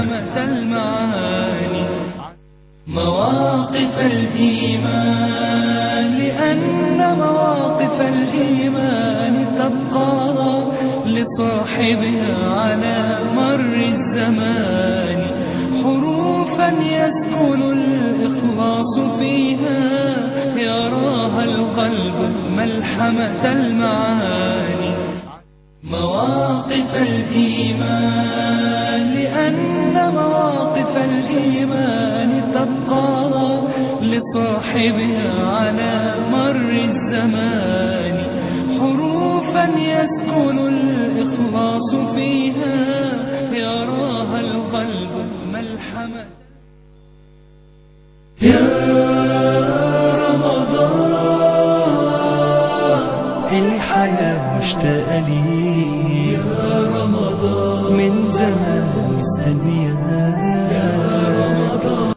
وبركاته. مواقف الإيمان، لأن مواقف الإيمان تبقى لصاحبها على مر الزمان، حروفا يسكن الإخلاص فيها، يراها القلب ملحمة المعاني. مواقف الإيمان، لأن مواقف الإيمان تبقى لصاحبها على مر الزمان، حروفا يسكن الإخلاص فيها، يراها القلب ملحمة. يا رمضان الحياة مشتاقة لي